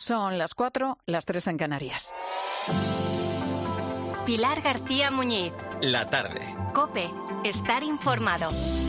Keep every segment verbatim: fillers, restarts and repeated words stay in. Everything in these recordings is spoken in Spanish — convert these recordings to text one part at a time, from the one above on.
Son las cuatro, las tres en Canarias. Pilar García Muñiz. La tarde. COPE. Estar informado.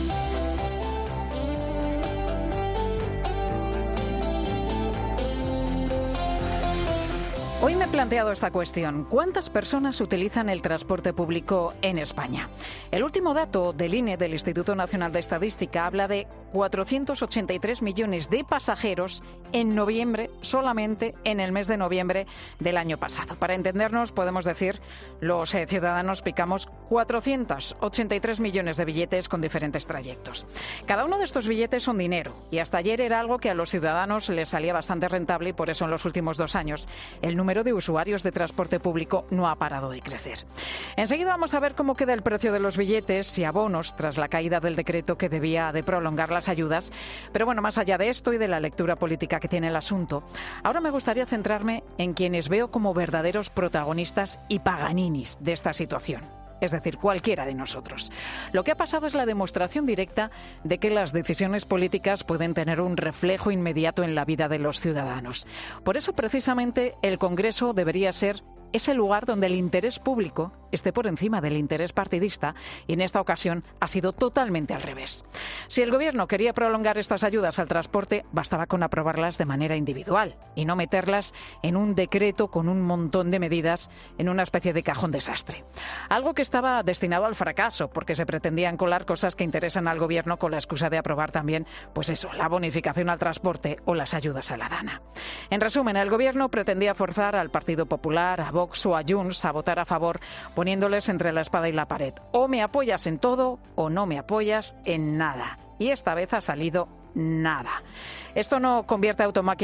Hoy me he planteado esta cuestión. ¿Cuántas personas utilizan el transporte público en España? El último dato del I N E, del Instituto Nacional de Estadística, habla de cuatrocientos ochenta y tres millones de pasajeros en noviembre, solamente en el mes de noviembre del año pasado. Para entendernos, podemos decir, los eh, ciudadanos picamos cuatrocientos ochenta y tres millones de billetes con diferentes trayectos. Cada uno de estos billetes son dinero y hasta ayer era algo que a los ciudadanos les salía bastante rentable y por eso en los últimos dos años el número de usuarios de transporte público no ha parado de crecer. Enseguida vamos a ver cómo queda el precio de los billetes y abonos tras la caída del decreto que debía de prolongar las ayudas. Pero bueno, más allá de esto y de la lectura política que tiene el asunto, ahora me gustaría centrarme en quienes veo como verdaderos protagonistas y paganinis de esta situación. Es decir, cualquiera de nosotros. Lo que ha pasado es la demostración directa de que las decisiones políticas pueden tener un reflejo inmediato en la vida de los ciudadanos. Por eso, precisamente, el Congreso debería ser ese lugar donde el interés público esté por encima del interés partidista, y en esta ocasión ha sido totalmente al revés. Si el Gobierno quería prolongar estas ayudas al transporte, bastaba con aprobarlas de manera individual y no meterlas en un decreto con un montón de medidas en una especie de cajón desastre. Algo que estaba destinado al fracaso, porque se pretendían colar cosas que interesan al Gobierno con la excusa de aprobar también, pues eso, la bonificación al transporte o las ayudas a la Dana. En resumen, el Gobierno pretendía forzar al Partido Popular, a Vox o a Junts a votar a favor, poniéndoles entre la espada y la pared. O me apoyas en todo o no me apoyas en nada. Y esta vez ha salido nada. Esto no convierte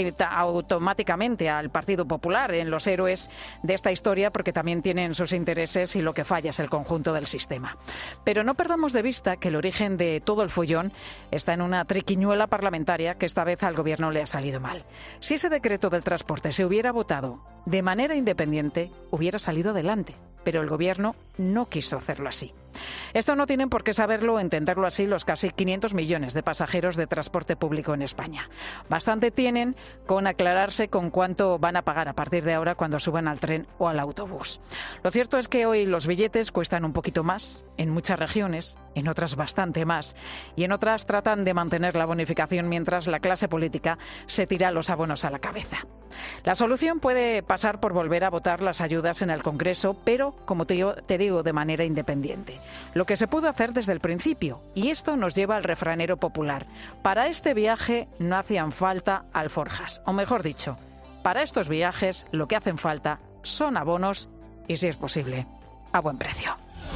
automáticamente al Partido Popular en los héroes de esta historia, porque también tienen sus intereses y lo que falla es el conjunto del sistema. Pero no perdamos de vista que el origen de todo el follón está en una triquiñuela parlamentaria que esta vez al Gobierno le ha salido mal. Si ese decreto del transporte se hubiera votado de manera independiente, hubiera salido adelante. Pero el Gobierno no quiso hacerlo así. Esto no tienen por qué saberlo o entenderlo así los casi quinientos millones de pasajeros de transporte público en España. Bastante tienen con aclararse con cuánto van a pagar a partir de ahora cuando suban al tren o al autobús. Lo cierto es que hoy los billetes cuestan un poquito más en muchas regiones, en otras bastante más, y en otras tratan de mantener la bonificación mientras la clase política se tira los abonos a la cabeza. La solución puede pasar por volver a votar las ayudas en el Congreso, pero, como te digo, te digo, de manera independiente. Lo que se pudo hacer desde el principio, y esto nos lleva al refranero popular. Para este viaje no hacían falta alforjas, o mejor dicho, para estos viajes lo que hacen falta son abonos y, si es posible, a buen precio.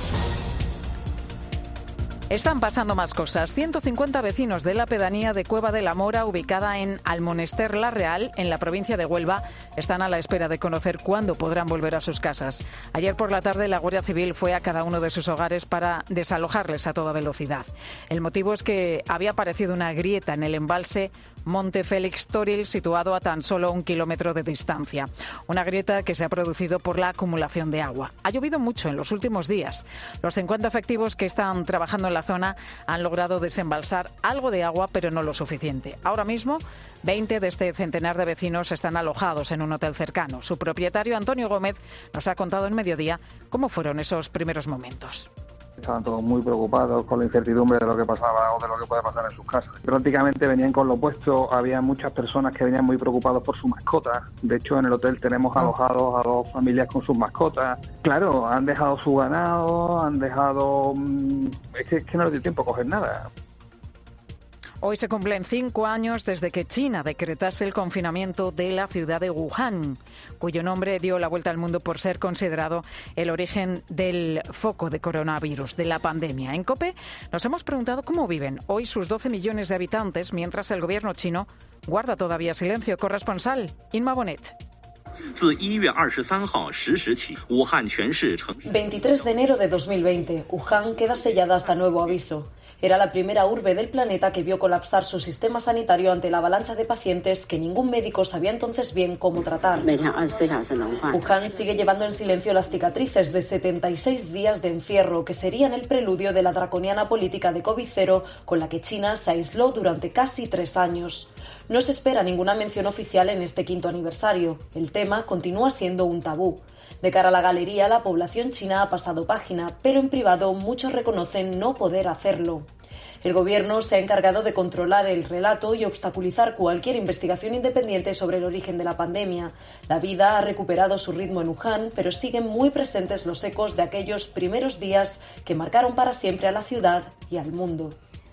Están pasando más cosas. ciento cincuenta vecinos de la pedanía de Cueva de la Mora, ubicada en Almonester la Real, en la provincia de Huelva, están a la espera de conocer cuándo podrán volver a sus casas. Ayer por la tarde la Guardia Civil fue a cada uno de sus hogares para desalojarles a toda velocidad. El motivo es que había aparecido una grieta en el embalse Monte Félix Toril, situado a tan solo un kilómetro de distancia. Una grieta que se ha producido por la acumulación de agua. Ha llovido mucho en los últimos días. Los cincuenta efectivos que están trabajando en la zona han logrado desembalsar algo de agua, pero no lo suficiente. Ahora mismo, veinte de este centenar de vecinos están alojados en un hotel cercano. Su propietario, Antonio Gómez, nos ha contado en Mediodía cómo fueron esos primeros momentos. Estaban todos muy preocupados con la incertidumbre de lo que pasaba o de lo que puede pasar en sus casas. Prácticamente venían con lo opuesto. Había muchas personas que venían muy preocupados por sus mascotas. De hecho, en el hotel tenemos alojados a dos familias con sus mascotas. Claro, han dejado su ganado, han dejado... Es que, es que no les dio tiempo a coger nada. Hoy se cumplen cinco años desde que China decretase el confinamiento de la ciudad de Wuhan, cuyo nombre dio la vuelta al mundo por ser considerado el origen del foco de coronavirus, de la pandemia. En COPE nos hemos preguntado cómo viven hoy sus doce millones de habitantes mientras el gobierno chino guarda todavía silencio. Corresponsal, Inma Bonet. veintitrés de enero de dos mil veinte, Wuhan queda sellada hasta nuevo aviso. Era la primera urbe del planeta que vio colapsar su sistema sanitario ante la avalancha de pacientes que ningún médico sabía entonces bien cómo tratar. Wuhan sigue llevando en silencio las cicatrices de setenta y seis días de encierro que serían el preludio de la draconiana política de COVID cero con la que China se aisló durante casi tres años. No se espera ninguna mención oficial en este quinto aniversario. El tema continúa siendo un tabú. De cara a la galería, la población china ha pasado página, pero en privado muchos reconocen no poder hacerlo. El gobierno se ha encargado de controlar el relato y obstaculizar cualquier investigación independiente sobre el origen de la pandemia. La vida ha recuperado su ritmo en Wuhan, pero siguen muy presentes los ecos de aquellos primeros días que marcaron para siempre a la ciudad y al mundo.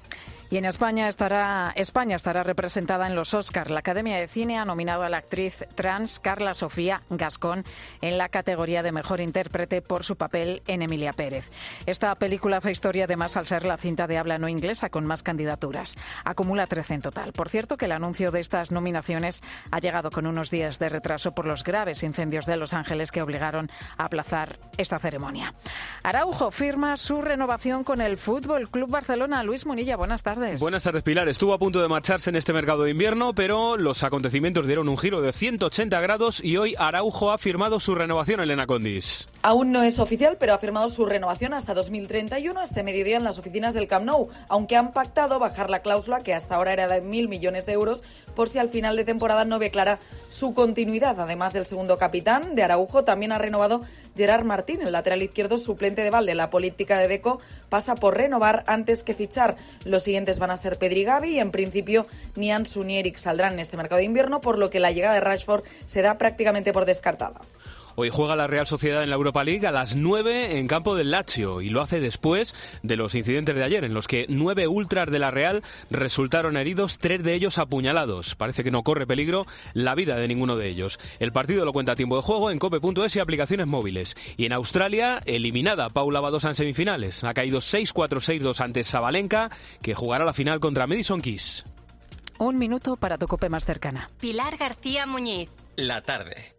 Y en España estará, España estará representada en los Oscar. La Academia de Cine ha nominado a la actriz trans Carla Sofía Gascón en la categoría de Mejor Intérprete por su papel en Emilia Pérez. Esta película hace historia además al ser la cinta de habla no inglesa con más candidaturas. Acumula trece en total. Por cierto, que el anuncio de estas nominaciones ha llegado con unos días de retraso por los graves incendios de Los Ángeles que obligaron a aplazar esta ceremonia. Araujo firma su renovación con el Fútbol Club Barcelona. Luis Munilla, buenas tardes. Buenas tardes, Pilar. Estuvo a punto de marcharse en este mercado de invierno, pero los acontecimientos dieron un giro de ciento ochenta grados y hoy Araujo ha firmado su renovación, Elena Condis. Aún no es oficial, pero ha firmado su renovación hasta dos mil treinta y uno, este mediodía en las oficinas del Camp Nou, aunque han pactado bajar la cláusula, que hasta ahora era de mil millones de euros, por si al final de temporada no ve clara su continuidad. Además del segundo capitán de Araujo, también ha renovado Gerard Martín, el lateral izquierdo suplente de Valde. La política de Deco pasa por renovar antes que fichar. Los siguientes van a ser Pedri y Gavi y en principio ni Ansu ni Eric saldrán en este mercado de invierno, por lo que la llegada de Rashford se da prácticamente por descartada. Hoy juega la Real Sociedad en la Europa League a las nueve en campo del Lazio y lo hace después de los incidentes de ayer en los que nueve ultras de la Real resultaron heridos, tres de ellos apuñalados. Parece que no corre peligro la vida de ninguno de ellos. El partido lo cuenta a tiempo de juego en cope punto es y aplicaciones móviles. Y en Australia, eliminada Paula Badosa en semifinales. Ha caído seis cuatro seis dos ante Sabalenka, que jugará la final contra Madison Keys. Un minuto para tu cope más cercana. Pilar García Muñiz. La tarde.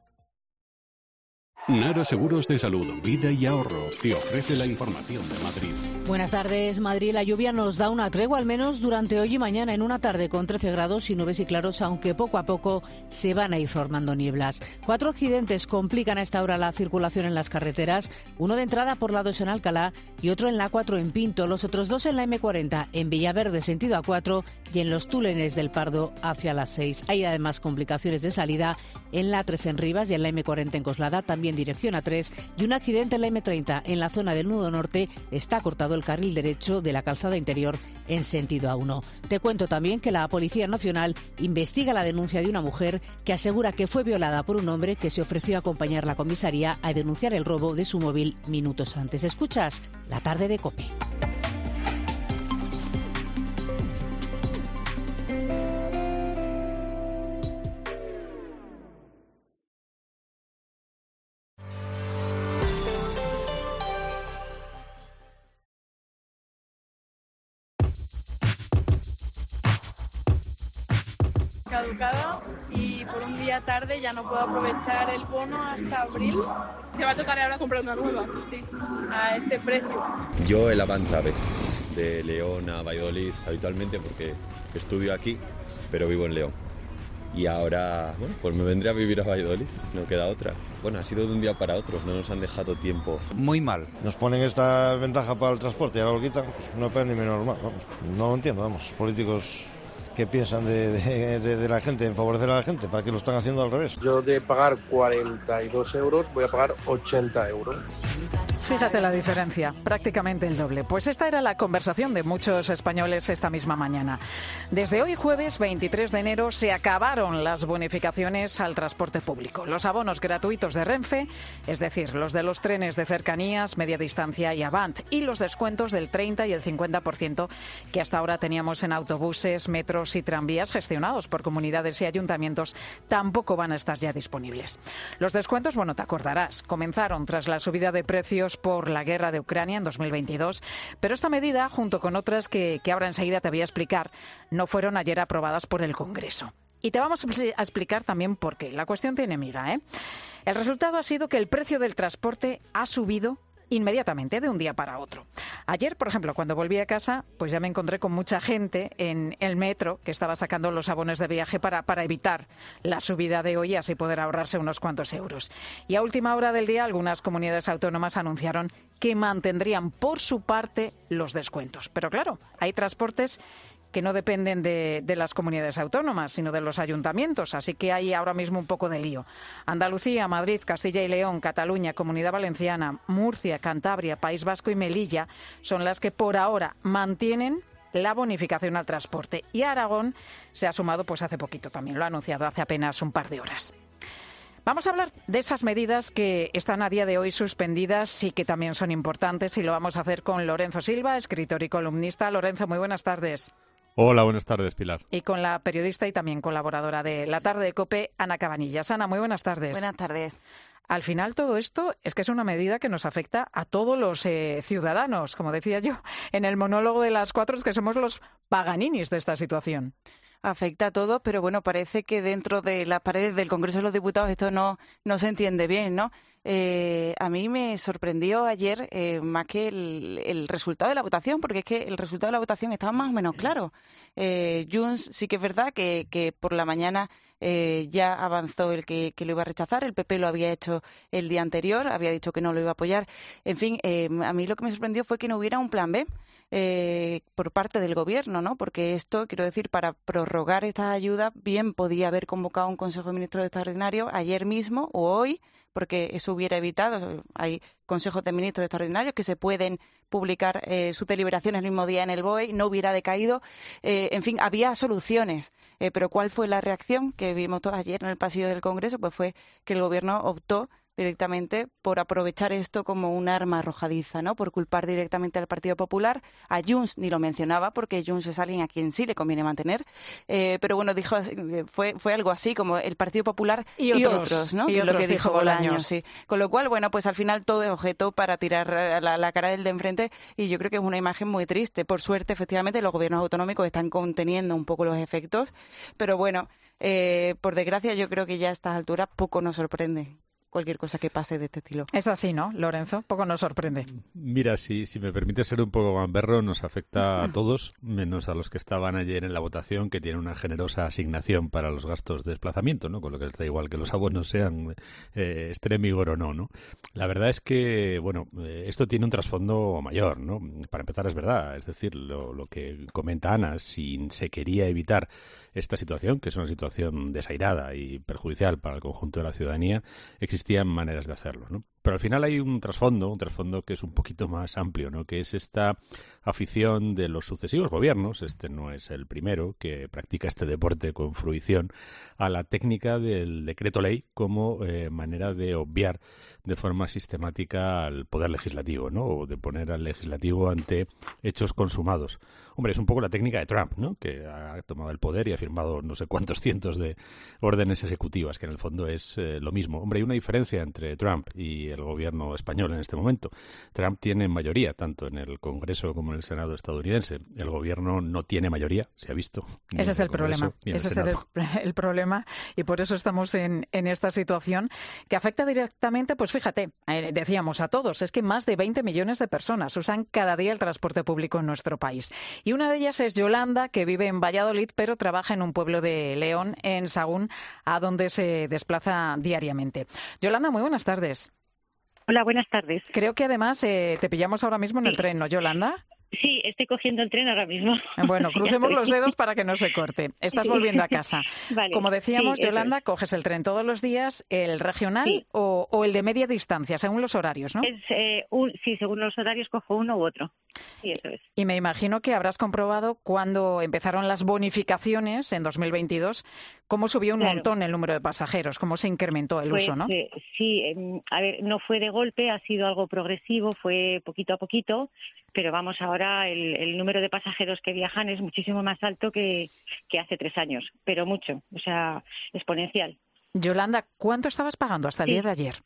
Nara Seguros de Salud, Vida y Ahorro te ofrece la información de Madrid. Buenas tardes, Madrid. La lluvia nos da una tregua, al menos durante hoy y mañana, en una tarde con trece grados y nubes y claros, aunque poco a poco se van a ir formando nieblas. Cuatro accidentes complican a esta hora la circulación en las carreteras, uno de entrada por la dos en Alcalá y otro en la A cuatro en Pinto, los otros dos en la eme cuarenta en Villaverde sentido A cuatro y en los túneles del Pardo hacia las seis. Hay además complicaciones de salida en la A tres en Rivas y en la eme cuarenta en Coslada, también dirección A tres, y un accidente en la eme treinta en la zona del nudo norte. Está cortado el carril derecho de la calzada interior en sentido A uno. Te cuento también que la Policía Nacional investiga la denuncia de una mujer que asegura que fue violada por un hombre que se ofreció a acompañar a la comisaría a denunciar el robo de su móvil minutos antes. Escuchas La tarde de COPE. Caducada y por un día tarde ya no puedo aprovechar el bono hasta abril. Te va a tocar ahora comprar una nueva, sí, a este precio. Yo el Avanza de León a Valladolid habitualmente porque estudio aquí, pero vivo en León. Y ahora, bueno, pues me vendré a vivir a Valladolid, no queda otra. Bueno, ha sido de un día para otro, no nos han dejado tiempo. Muy mal. Nos ponen esta ventaja para el transporte y ahora lo quitan, pues no pueden ni menos mal. Vamos. No lo entiendo, vamos, políticos que piensan de, de, de, de la gente, en favorecer a la gente, para que lo están haciendo al revés. Yo de pagar cuarenta y dos euros voy a pagar ochenta euros. Fíjate la diferencia, prácticamente el doble. Pues esta era la conversación de muchos españoles esta misma mañana. Desde hoy jueves veintitrés de enero se acabaron las bonificaciones al transporte público. Los abonos gratuitos de Renfe, es decir, los de los trenes de cercanías, media distancia y Avant, y los descuentos del treinta y el cincuenta por ciento que hasta ahora teníamos en autobuses, metros y tranvías gestionados por comunidades y ayuntamientos, tampoco van a estar ya disponibles. Los descuentos, bueno, te acordarás, comenzaron tras la subida de precios por la guerra de Ucrania en dos mil veintidós, pero esta medida, junto con otras que, que ahora enseguida te voy a explicar, no fueron ayer aprobadas por el Congreso. Y te vamos a explicar también por qué. La cuestión tiene miga, ¿eh? El resultado ha sido que el precio del transporte ha subido inmediatamente, de un día para otro. Ayer, por ejemplo, cuando volví a casa, pues ya me encontré con mucha gente en el metro que estaba sacando los abonos de viaje para, para evitar la subida de hoy y así poder ahorrarse unos cuantos euros. Y a última hora del día, algunas comunidades autónomas anunciaron que mantendrían por su parte los descuentos. Pero claro, hay transportes que no dependen de, de las comunidades autónomas, sino de los ayuntamientos, así que hay ahora mismo un poco de lío. Andalucía, Madrid, Castilla y León, Cataluña, Comunidad Valenciana, Murcia, Cantabria, País Vasco y Melilla son las que por ahora mantienen la bonificación al transporte. Y Aragón se ha sumado pues hace poquito también, lo ha anunciado hace apenas un par de horas. Vamos a hablar de esas medidas que están a día de hoy suspendidas y que también son importantes, y lo vamos a hacer con Lorenzo Silva, escritor y columnista. Lorenzo, muy buenas tardes. Hola, buenas tardes, Pilar. Y con la periodista y también colaboradora de La Tarde de COPE, Ana Cabanillas. Ana, muy buenas tardes. Buenas tardes. Al final todo esto es que es una medida que nos afecta a todos los eh, ciudadanos. Como decía yo en el monólogo de las cuatro, es que somos los paganinis de esta situación. Afecta a todo, pero bueno, parece que dentro de las paredes del Congreso de los Diputados esto no, no se entiende bien, ¿no? Eh, a mí me sorprendió ayer eh, más que el, el resultado de la votación, porque es que el resultado de la votación estaba más o menos claro. Eh, Junts sí que es verdad que, que por la mañana eh, ya avanzó el que, que lo iba a rechazar, el P P lo había hecho el día anterior, había dicho que no lo iba a apoyar. En fin, eh, a mí lo que me sorprendió fue que no hubiera un plan B eh, por parte del Gobierno, ¿no? Porque esto, quiero decir, para prorrogar estas ayudas, bien podía haber convocado un Consejo de Ministros extraordinario ayer mismo o hoy, porque eso hubiera evitado, hay consejos de ministros extraordinarios que se pueden publicar eh, sus deliberaciones el mismo día en el B O E, no hubiera decaído. Eh, en fin, había soluciones, eh, pero ¿cuál fue la reacción que vimos todos ayer en el pasillo del Congreso? Pues fue que el Gobierno optó directamente por aprovechar esto como un arma arrojadiza, ¿no? Por culpar directamente al Partido Popular. A Junts ni lo mencionaba, porque Junts es alguien a quien sí le conviene mantener. Eh, pero bueno, dijo fue fue algo así como el Partido Popular y, y otros, otros, ¿no? Y que otros, lo que dijo Bolaños, Bolaños, sí. Con lo cual, bueno, pues al final todo es objeto para tirar la, la cara del de enfrente, y yo creo que es una imagen muy triste. Por suerte, efectivamente, los gobiernos autonómicos están conteniendo un poco los efectos, pero bueno, eh, por desgracia, yo creo que ya a estas alturas poco nos sorprende cualquier cosa que pase de este estilo. Es así, ¿no, Lorenzo? Poco nos sorprende. Mira, si, si me permite ser un poco gamberro, nos afecta a todos, menos a los que estaban ayer en la votación, que tienen una generosa asignación para los gastos de desplazamiento, ¿no? Con lo que les da igual que los abonos sean eh, Extremigor o no, ¿no? La verdad es que, bueno, eh, esto tiene un trasfondo mayor, ¿no? Para empezar, es verdad, es decir, lo, lo que comenta Ana, si se quería evitar esta situación, que es una situación desairada y perjudicial para el conjunto de la ciudadanía, existían maneras de hacerlo, ¿no? Pero al final hay un trasfondo, un trasfondo que es un poquito más amplio, ¿no? Que es esta afición de los sucesivos gobiernos, este no es el primero que practica este deporte con fruición, a la técnica del decreto ley como eh, manera de obviar de forma sistemática al poder legislativo, ¿no? O de poner al legislativo ante hechos consumados. Hombre, es un poco la técnica de Trump, ¿no? Que ha tomado el poder y ha firmado no sé cuántos cientos de órdenes ejecutivas, que en el fondo es eh, lo mismo. Hombre, hay una diferencia entre Trump y el gobierno español en este momento. Trump tiene mayoría tanto en el Congreso como en el Senado estadounidense. El gobierno no tiene mayoría, se ha visto. Ese es el problema. Ese es el, el problema, y por eso estamos en, en esta situación que afecta directamente, pues fíjate, eh, decíamos a todos, es que más de veinte millones de personas usan cada día el transporte público en nuestro país. Y una de ellas es Yolanda, que vive en Valladolid, pero trabaja en un pueblo de León, en Sagún, a donde se desplaza diariamente. Yolanda, muy buenas tardes. Hola, buenas tardes. Creo que además eh, te pillamos ahora mismo en el tren, ¿no, Yolanda? Sí, estoy cogiendo el tren ahora mismo. Bueno, crucemos los dedos para que no se corte. Estás sí. volviendo a casa. Vale. Como decíamos, sí, Yolanda, es. coges el tren todos los días, el regional sí. o, o el de media distancia, según los horarios, ¿no? Es, eh, un, sí, según los horarios cojo uno u otro. Sí, eso es. Y me imagino que habrás comprobado cuando empezaron las bonificaciones en dos mil veintidós, cómo subió un claro. montón el número de pasajeros, cómo se incrementó el pues, uso, ¿no? Eh, sí, eh, a ver, no fue de golpe, ha sido algo progresivo, fue poquito a poquito, pero vamos, ahora el, el número de pasajeros que viajan es muchísimo más alto que, que hace tres años, pero mucho, o sea, exponencial. Yolanda, ¿cuánto estabas pagando hasta el sí. día de ayer?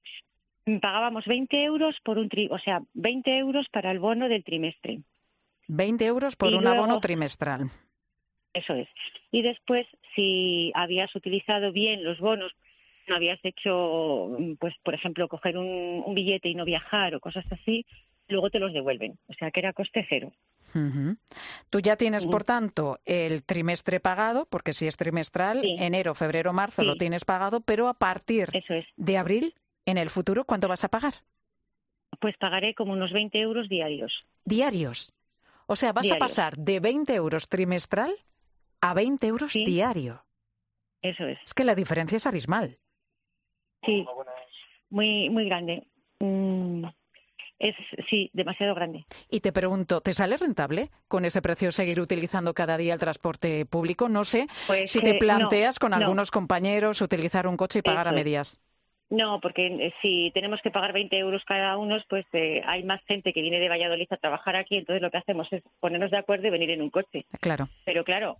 Pagábamos veinte euros por un tri, o sea, veinte euros para el bono del trimestre. veinte euros por y un luego, abono trimestral. Eso es. Y después, si habías utilizado bien los bonos, no habías hecho, pues por ejemplo, coger un, un billete y no viajar o cosas así, luego te los devuelven. O sea, que era coste cero. Uh-huh. Tú ya tienes, por tanto, el trimestre pagado, porque si es trimestral, sí. enero, febrero, marzo sí. lo tienes pagado, pero a partir Eso es. de abril, en el futuro, ¿cuánto vas a pagar? Pues pagaré como unos veinte euros diarios. ¿Diarios? O sea, vas diarios. a pasar de veinte euros trimestral a veinte euros sí. diario. Eso es. Es que la diferencia es abismal. Sí, muy, muy grande. Mm. Es, sí, demasiado grande. Y te pregunto, ¿te sale rentable con ese precio seguir utilizando cada día el transporte público? No sé pues si te planteas no, con no. algunos compañeros utilizar un coche y pagar Eso a medias. Es. No, porque eh, si tenemos que pagar veinte euros cada uno, pues eh, hay más gente que viene de Valladolid a trabajar aquí, entonces lo que hacemos es ponernos de acuerdo y venir en un coche. Claro. Pero claro,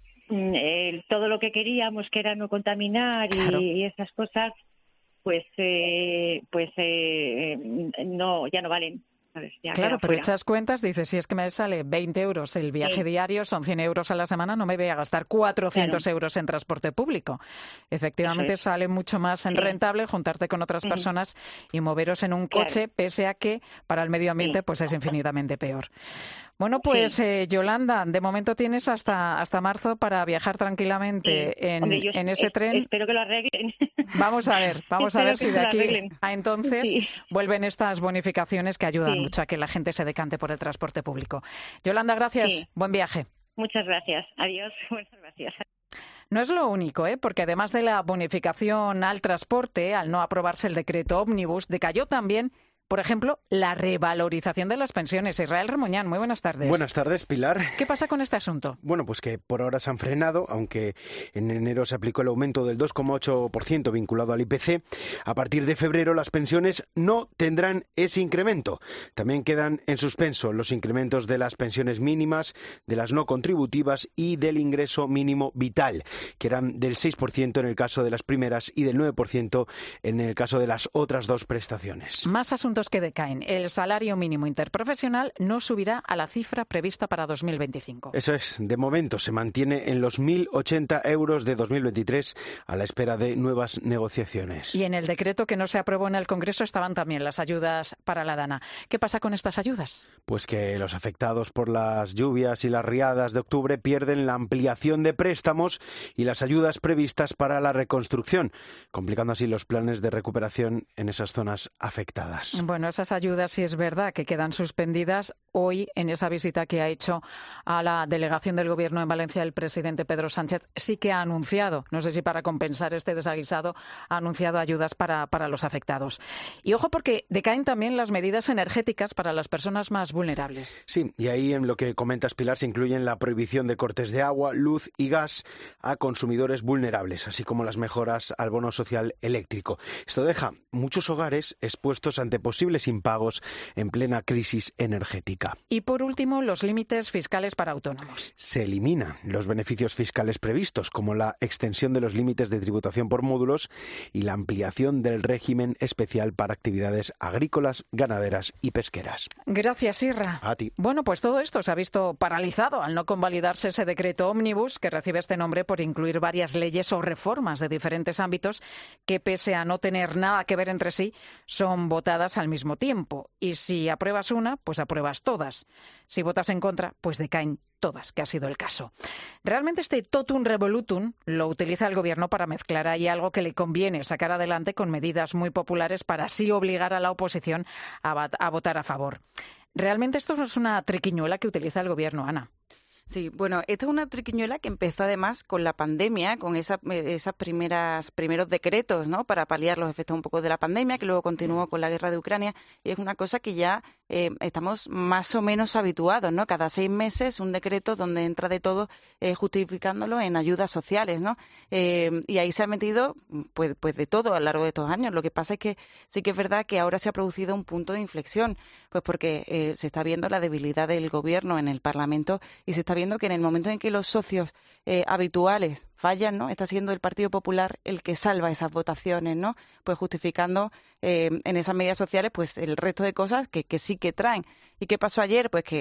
eh, todo lo que queríamos, que era no contaminar y, claro. y esas cosas, pues, eh, pues eh, no, ya no valen. Ya claro, pero fuera. echas cuentas, dices, si es que me sale veinte euros el viaje sí. diario, son cien euros a la semana, no me voy a gastar cuatrocientos claro. euros en transporte público. Efectivamente, es. sale mucho más sí. rentable juntarte con otras personas y moveros en un coche, claro. pese a que para el medio ambiente sí. pues es infinitamente peor. Bueno, pues sí. eh, Yolanda, de momento tienes hasta hasta marzo para viajar tranquilamente sí. en, Hombre, yo en ese es, tren. Espero que lo arreglen. Vamos a ver, vamos a ver si de aquí a entonces sí. vuelven estas bonificaciones que ayudan sí. mucho a que la gente se decante por el transporte público. Yolanda, gracias. Sí. Buen viaje. Muchas gracias. Adiós. Muchas gracias. No es lo único, ¿eh? Porque además de la bonificación al transporte, al no aprobarse el decreto ómnibus, decayó también, por ejemplo, la revalorización de las pensiones. Israel Remuñán, muy buenas tardes. Buenas tardes, Pilar. ¿Qué pasa con este asunto? Bueno, pues que por ahora se han frenado, aunque en enero se aplicó el aumento del dos coma ocho por ciento vinculado al I P C. A partir de febrero las pensiones no tendrán ese incremento. También quedan en suspenso los incrementos de las pensiones mínimas, de las no contributivas y del ingreso mínimo vital, que eran del seis por ciento en el caso de las primeras y del nueve por ciento en el caso de las otras dos prestaciones. Más asuntos que decaen. El salario mínimo interprofesional no subirá a la cifra prevista para dos mil veinticinco. Eso es. De momento se mantiene en los mil ochenta euros de dos mil veintitrés a la espera de nuevas negociaciones. Y en el decreto que no se aprobó en el Congreso estaban también las ayudas para la Dana. ¿Qué pasa con estas ayudas? Pues que los afectados por las lluvias y las riadas de octubre pierden la ampliación de préstamos y las ayudas previstas para la reconstrucción, complicando así los planes de recuperación en esas zonas afectadas. Bueno, esas ayudas sí es verdad que quedan suspendidas. Hoy, en esa visita que ha hecho a la delegación del Gobierno en Valencia, el presidente Pedro Sánchez sí que ha anunciado, no sé si para compensar este desaguisado, ha anunciado ayudas para, para los afectados. Y ojo, porque decaen también las medidas energéticas para las personas más vulnerables. Sí, y ahí en lo que comentas, Pilar, se incluyen la prohibición de cortes de agua, luz y gas a consumidores vulnerables, así como las mejoras al bono social eléctrico. Esto deja muchos hogares expuestos ante posibles impagos en plena crisis energética. Y por último, los límites fiscales para autónomos. Se eliminan los beneficios fiscales previstos, como la extensión de los límites de tributación por módulos y la ampliación del régimen especial para actividades agrícolas, ganaderas y pesqueras. Gracias, Irra. A ti. Bueno, pues todo esto se ha visto paralizado al no convalidarse ese decreto ómnibus que recibe este nombre por incluir varias leyes o reformas de diferentes ámbitos que, pese a no tener nada que ver entre sí, son votadas al mismo tiempo. Y si apruebas una, pues apruebas todas. Si votas en contra, pues decaen todas, que ha sido el caso. Realmente este totum revolutum lo utiliza el Gobierno para mezclar ahí algo que le conviene sacar adelante con medidas muy populares para así obligar a la oposición a, a votar a favor. Realmente esto no es una triquiñuela que utiliza el Gobierno, Ana. Sí, bueno, esta es una triquiñuela que empezó además con la pandemia, con esa, esas primeras primeros decretos, ¿no?, para paliar los efectos un poco de la pandemia, que luego continuó con la guerra de Ucrania, y es una cosa que ya eh, estamos más o menos habituados, ¿no? Cada seis meses un decreto donde entra de todo eh, justificándolo en ayudas sociales, ¿no? Eh, y ahí se ha metido pues, pues de todo a lo largo de estos años. Lo que pasa es que sí que es verdad que ahora se ha producido un punto de inflexión, pues porque eh, se está viendo la debilidad del Gobierno en el Parlamento y se está viendo que en el momento en que los socios eh, habituales fallan, ¿no?, está siendo el Partido Popular el que salva esas votaciones, ¿no?, pues justificando eh, en esas medidas sociales pues el resto de cosas que, que sí que traen. ¿Y qué pasó ayer? Pues que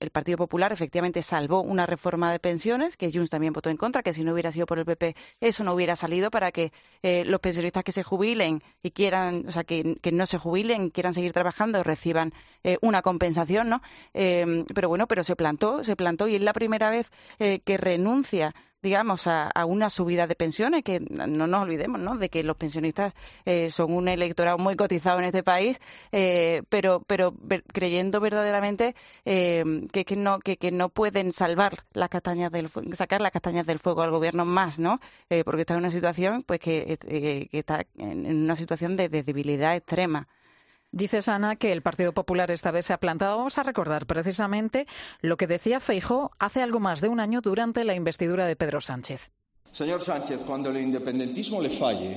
el Partido Popular efectivamente salvó una reforma de pensiones, que Junts también votó en contra, que si no hubiera sido por el P P eso no hubiera salido, para que eh, los pensionistas que se jubilen y quieran, o sea, que, que no se jubilen, quieran seguir trabajando, reciban eh, una compensación, ¿no? Eh, pero bueno, pero se plantó, se plantó y es la primera vez eh, que renuncia, digamos, a, a una subida de pensiones, que no nos olvidemos, ¿no?, de que los pensionistas eh, son un electorado muy cotizado en este país, eh, pero pero ver, creyendo verdaderamente eh, que, que no que, que no pueden salvar las castañas del sacar las castañas del fuego al gobierno más, ¿no? Eh, porque está en una situación, pues que, eh, que está en una situación de, de debilidad extrema. Dices, Ana, que el Partido Popular esta vez se ha plantado. Vamos a recordar precisamente lo que decía Feijóo hace algo más de un año durante la investidura de Pedro Sánchez. Señor Sánchez, cuando el independentismo le falle,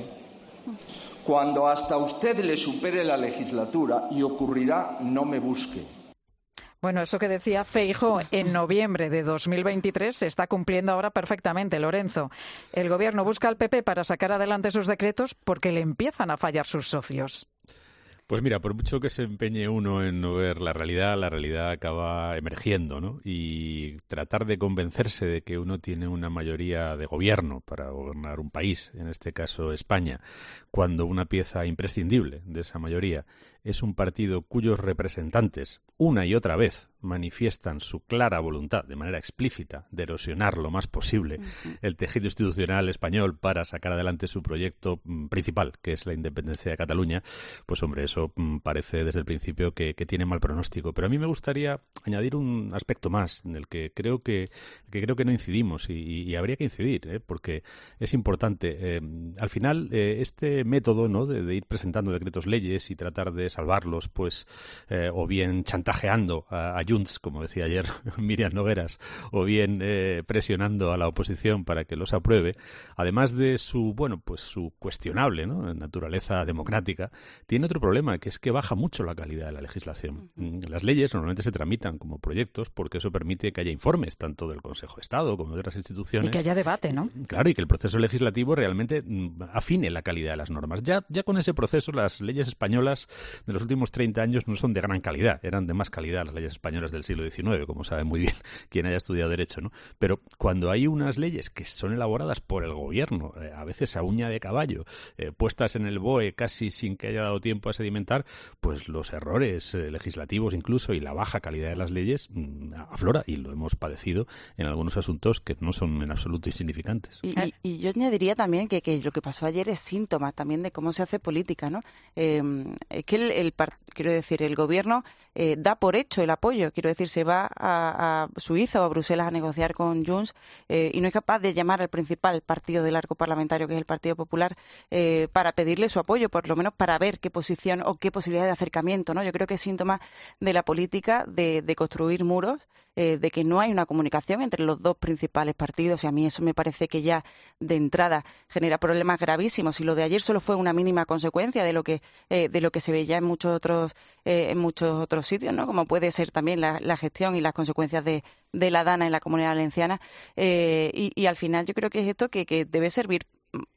cuando hasta usted le supere la legislatura, y ocurrirá, no me busque. Bueno, eso que decía Feijóo en noviembre de dos mil veintitrés se está cumpliendo ahora perfectamente, Lorenzo. El Gobierno busca al P P para sacar adelante sus decretos porque le empiezan a fallar sus socios. Pues mira, por mucho que se empeñe uno en no ver la realidad, la realidad acaba emergiendo, ¿no? Y tratar de convencerse de que uno tiene una mayoría de gobierno para gobernar un país, en este caso España, cuando una pieza imprescindible de esa mayoría es un partido cuyos representantes, una y otra vez, manifiestan su clara voluntad, de manera explícita, de erosionar lo más posible uh-huh. el tejido institucional español para sacar adelante su proyecto mm, principal, que es la independencia de Cataluña, pues hombre, eso mm, parece desde el principio que, que tiene mal pronóstico. Pero a mí me gustaría añadir un aspecto más, en el que creo que, que creo que no incidimos, y, y habría que incidir, ¿eh? Porque es importante. Eh, al final, eh, este método, ¿no?, de, de ir presentando decretos leyes y tratar de salvarlos, pues, eh, o bien chantajeando a, a Junts, como decía ayer Miriam Nogueras, o bien eh, presionando a la oposición para que los apruebe, además de su, bueno, pues su cuestionable, ¿no?, naturaleza democrática, tiene otro problema, que es que baja mucho la calidad de la legislación. Las leyes normalmente se tramitan como proyectos porque eso permite que haya informes tanto del Consejo de Estado como de otras instituciones. Y que haya debate, ¿no? Claro, y que el proceso legislativo realmente afine la calidad de las normas. Ya, ya con ese proceso las leyes españolas de los últimos treinta años no son de gran calidad, eran de más calidad las leyes españolas del siglo diecinueve, como sabe muy bien quien haya estudiado Derecho, ¿no? Pero cuando hay unas leyes que son elaboradas por el gobierno, eh, a veces a uña de caballo, eh, puestas en el B O E casi sin que haya dado tiempo a sedimentar, pues los errores eh, legislativos incluso y la baja calidad de las leyes mmm, aflora, y lo hemos padecido en algunos asuntos que no son en absoluto insignificantes. Y, y, y yo añadiría también que, que lo que pasó ayer es síntoma también de cómo se hace política, ¿no? Eh, es que el, el quiero decir, el gobierno eh, da por hecho el apoyo, quiero decir, se va a, a Suiza o a Bruselas a negociar con Junts eh, y no es capaz de llamar al principal partido del arco parlamentario, que es el Partido Popular, eh, para pedirle su apoyo, por lo menos para ver qué posición o qué posibilidad de acercamiento, ¿no? Yo creo que es síntoma de la política de, de construir muros, eh, de que no hay una comunicación entre los dos principales partidos, y a mí eso me parece que ya de entrada genera problemas gravísimos, y lo de ayer solo fue una mínima consecuencia de lo que eh, de lo que se veía en muchos otros eh, en muchos otros sitios, ¿no? Como puede ser también la, la gestión y las consecuencias de, de la DANA en la Comunidad Valenciana, eh, y, y al final yo creo que es esto que, que debe servir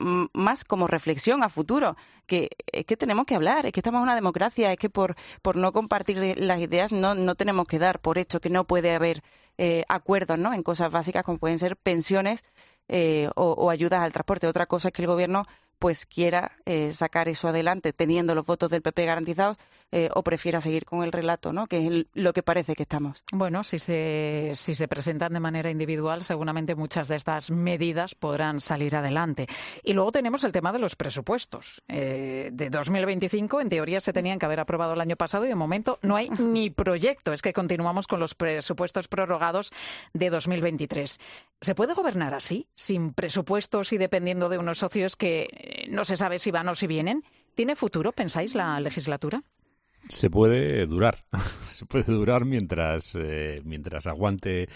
más como reflexión a futuro, que es que tenemos que hablar, es que estamos en una democracia, es que por por no compartir las ideas no no tenemos que dar por hecho que no puede haber eh, acuerdos, ¿no?, en cosas básicas como pueden ser pensiones eh, o, o ayudas al transporte. Otra cosa es que el gobierno pues quiera eh, sacar eso adelante teniendo los votos del P P garantizados, eh, o prefiera seguir con el relato, ¿no?, que es el, lo que parece que estamos. Bueno, si se, si se presentan de manera individual, seguramente muchas de estas medidas podrán salir adelante. Y luego tenemos el tema de los presupuestos. Eh, de dos mil veinticinco, en teoría, se tenían que haber aprobado el año pasado y de momento no hay ni proyecto. Es que continuamos con los presupuestos prorrogados de dos mil veintitrés. ¿Se puede gobernar así, sin presupuestos y dependiendo de unos socios que no se sabe si van o si vienen? ¿Tiene futuro, pensáis, la legislatura? Se puede durar, se puede durar mientras eh, mientras aguante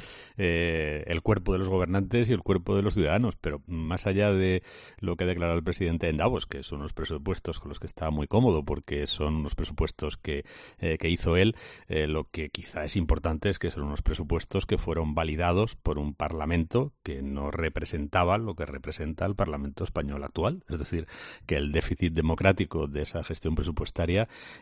eh, el cuerpo de los gobernantes y el cuerpo de los ciudadanos, pero más allá de lo que ha declarado el presidente en Davos, que son unos presupuestos con los que está muy cómodo porque son unos presupuestos que, eh, que hizo él, eh, lo que quizá es importante es que son unos presupuestos que fueron validados por un Parlamento que no representaba lo que representa el Parlamento español actual, es decir, que el déficit democrático de esa gestión presupuestaria es bastante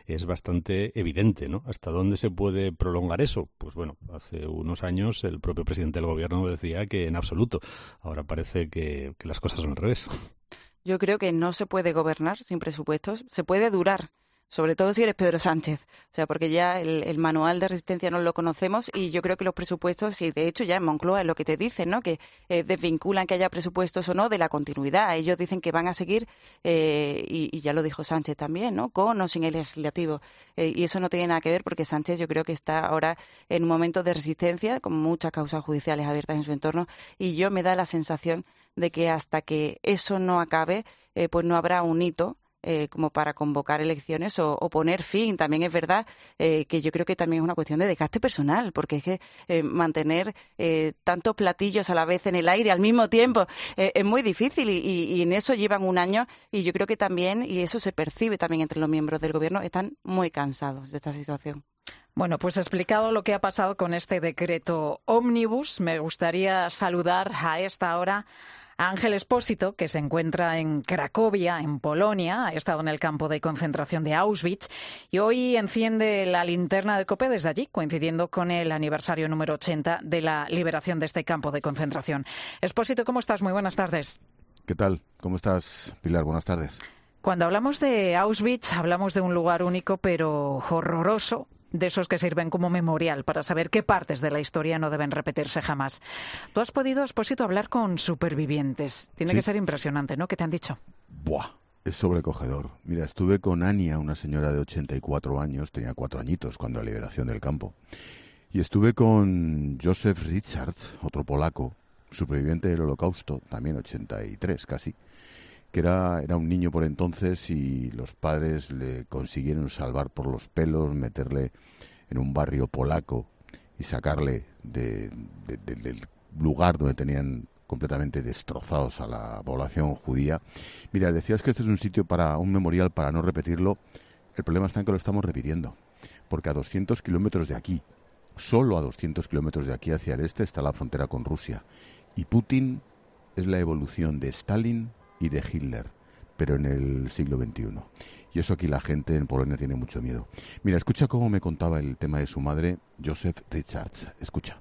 bastante evidente, ¿no? ¿Hasta dónde se puede prolongar eso? Pues bueno, hace unos años el propio presidente del gobierno decía que en absoluto. Ahora parece que, que las cosas son al revés. Yo creo que no se puede gobernar sin presupuestos, se puede durar. Sobre todo si eres Pedro Sánchez, o sea, porque ya el, el manual de resistencia no lo conocemos y yo creo que los presupuestos, y de hecho ya en Moncloa es lo que te dicen, ¿no? Que eh, desvinculan que haya presupuestos o no de la continuidad. Ellos dicen que van a seguir, eh, y, y ya lo dijo Sánchez también, ¿no? Con o sin el legislativo. Eh, y eso no tiene nada que ver porque Sánchez yo creo que está ahora en un momento de resistencia, con muchas causas judiciales abiertas en su entorno, y yo me da la sensación de que hasta que eso no acabe, eh, pues no habrá un hito Eh, como para convocar elecciones o, o poner fin. También es verdad eh, que yo creo que también es una cuestión de desgaste personal, porque es que eh, mantener eh, tantos platillos a la vez en el aire al mismo tiempo eh, es muy difícil y, y, y en eso llevan un año y yo creo que también, y eso se percibe también entre los miembros del gobierno, están muy cansados de esta situación. Bueno, pues explicado lo que ha pasado con este decreto ómnibus, me gustaría saludar a esta hora a Ángel Espósito, que se encuentra en Cracovia, en Polonia, ha estado en el campo de concentración de Auschwitz y hoy enciende la linterna de COPE desde allí, coincidiendo con el aniversario número ochenta de la liberación de este campo de concentración. Espósito, ¿cómo estás? Muy buenas tardes. ¿Qué tal? ¿Cómo estás, Pilar? Buenas tardes. Cuando hablamos de Auschwitz, hablamos de un lugar único pero horroroso, de esos que sirven como memorial para saber qué partes de la historia no deben repetirse jamás. Tú has podido, Espósito, hablar con supervivientes. Tiene ¿Sí? que ser impresionante, ¿no? ¿Qué te han dicho? Buah, es sobrecogedor. Mira, estuve con Ania, una señora de ochenta y cuatro años, tenía cuatro añitos cuando la liberación del campo. Y estuve con Joseph Richards, otro polaco, superviviente del Holocausto, también ochenta y tres casi, que era, era un niño por entonces y los padres le consiguieron salvar por los pelos, meterle en un barrio polaco y sacarle de, de, de, del lugar donde tenían completamente destrozados a la población judía. Mira, decías que este es un sitio para un memorial para no repetirlo. El problema está en que lo estamos repitiendo, porque a doscientos kilómetros de aquí, solo a doscientos kilómetros de aquí hacia el este está la frontera con Rusia. Y Putin es la evolución de Stalin y de Hitler, pero en el siglo veintiuno. Y eso aquí la gente en Polonia tiene mucho miedo. Mira, escucha cómo me contaba el tema de su madre, Joseph Richards. Escucha.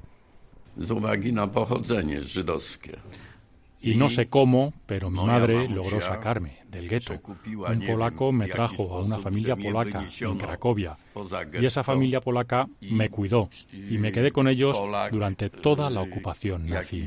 Y no sé cómo, pero mi madre logró sacarme del gueto. Un polaco me trajo a una familia polaca en Cracovia y esa familia polaca me cuidó y me quedé con ellos durante toda la ocupación nazi.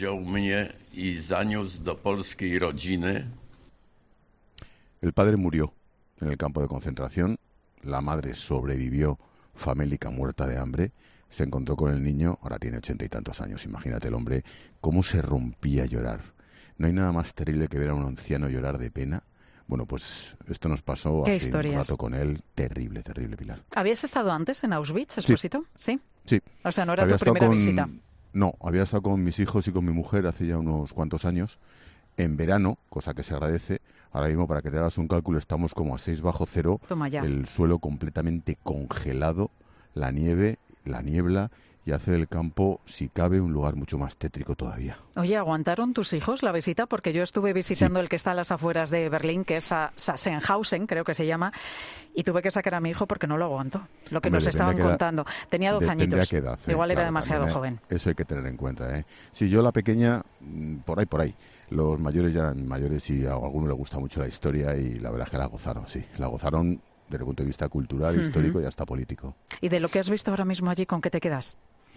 El padre murió en el campo de concentración, la madre sobrevivió famélica, muerta de hambre. Se encontró con el niño, ahora tiene ochenta y tantos años, imagínate el hombre, cómo se rompía a llorar. No hay nada más terrible que ver a un anciano llorar de pena. Bueno, pues esto nos pasó hace un rato con él. Terrible, terrible, Pilar. ¿Habías estado antes en Auschwitz, Espósito? Sí. Sí. O sea, no era había tu primera con... visita. No, había estado con mis hijos y con mi mujer hace ya unos cuantos años, en verano, cosa que se agradece. Ahora mismo, para que te hagas un cálculo, estamos como a seis bajo cero. Toma ya. El suelo completamente congelado, la nieve, la niebla, y hace del campo, si cabe, un lugar mucho más tétrico todavía. Oye, ¿aguantaron tus hijos la visita? Porque yo estuve visitando Sí. el que está a las afueras de Berlín, que es a Sachsenhausen, creo que se llama, y tuve que sacar a mi hijo porque no lo aguantó. Lo que Hombre, nos estaban depende a qué contando. Tenía doce Depende añitos. a qué edad, ¿eh? Igual era Claro, demasiado también, joven. ¿eh? Eso hay que tener en cuenta, ¿eh? Si yo la pequeña, mm, por ahí, por ahí. Los mayores ya eran mayores y a alguno le gusta mucho la historia y la verdad es que la gozaron, sí. La gozaron desde el punto de vista cultural, Ujú. histórico y hasta político. ¿Y de lo que has visto ahora mismo allí, con qué te quedas?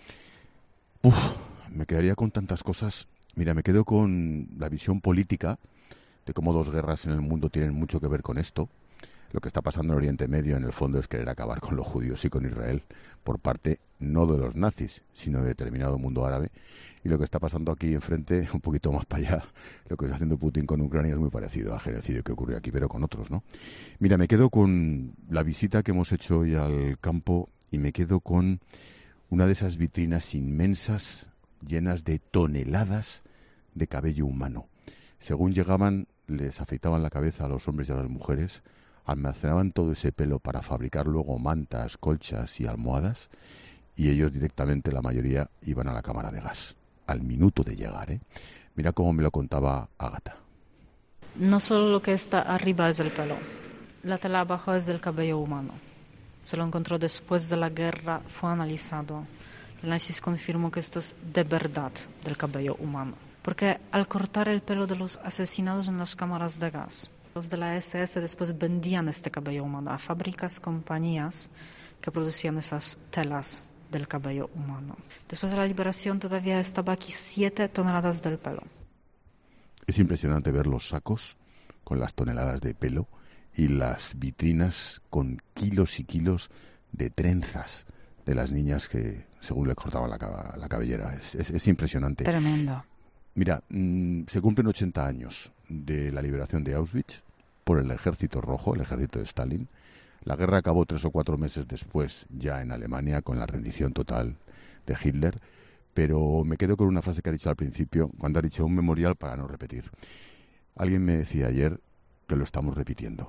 Uf, me quedaría con tantas cosas. Mira, me quedo con la visión política de cómo dos guerras en el mundo tienen mucho que ver con esto. Lo que está pasando en Oriente Medio, en el fondo, es querer acabar con los judíos y con Israel por parte no de los nazis, sino de determinado mundo árabe. Y lo que está pasando aquí enfrente, un poquito más para allá, lo que está haciendo Putin con Ucrania es muy parecido al genocidio que ocurrió aquí, pero con otros, ¿no? Mira, me quedo con la visita que hemos hecho hoy al campo y me quedo con una de esas vitrinas inmensas, llenas de toneladas de cabello humano. Según llegaban, les afeitaban la cabeza a los hombres y a las mujeres, almacenaban todo ese pelo para fabricar luego mantas, colchas y almohadas, y ellos directamente, la mayoría, iban a la cámara de gas, al minuto de llegar, ¿eh? Mira cómo me lo contaba Ágata. No solo lo que está arriba es el pelo, la tela abajo es del cabello humano. Se lo encontró después de la guerra, fue analizado. El análisis confirmó que esto es de verdad del cabello humano. Porque al cortar el pelo de los asesinados en las cámaras de gas, los de la ese ese después vendían este cabello humano a fábricas, compañías que producían esas telas del cabello humano. Después de la liberación todavía estaba aquí siete toneladas del pelo. Es impresionante ver los sacos con las toneladas de pelo y las vitrinas con kilos y kilos de trenzas de las niñas que, según le cortaban la, la cabellera. Es, es, es impresionante. Tremendo. Mira, mmm, se cumplen ochenta años de la liberación de Auschwitz por el Ejército Rojo, el ejército de Stalin. La guerra acabó tres o cuatro meses después, ya en Alemania, con la rendición total de Hitler. Pero me quedo con una frase que ha dicho al principio, cuando ha dicho un memorial para no repetir. Alguien me decía ayer que lo estamos repitiendo.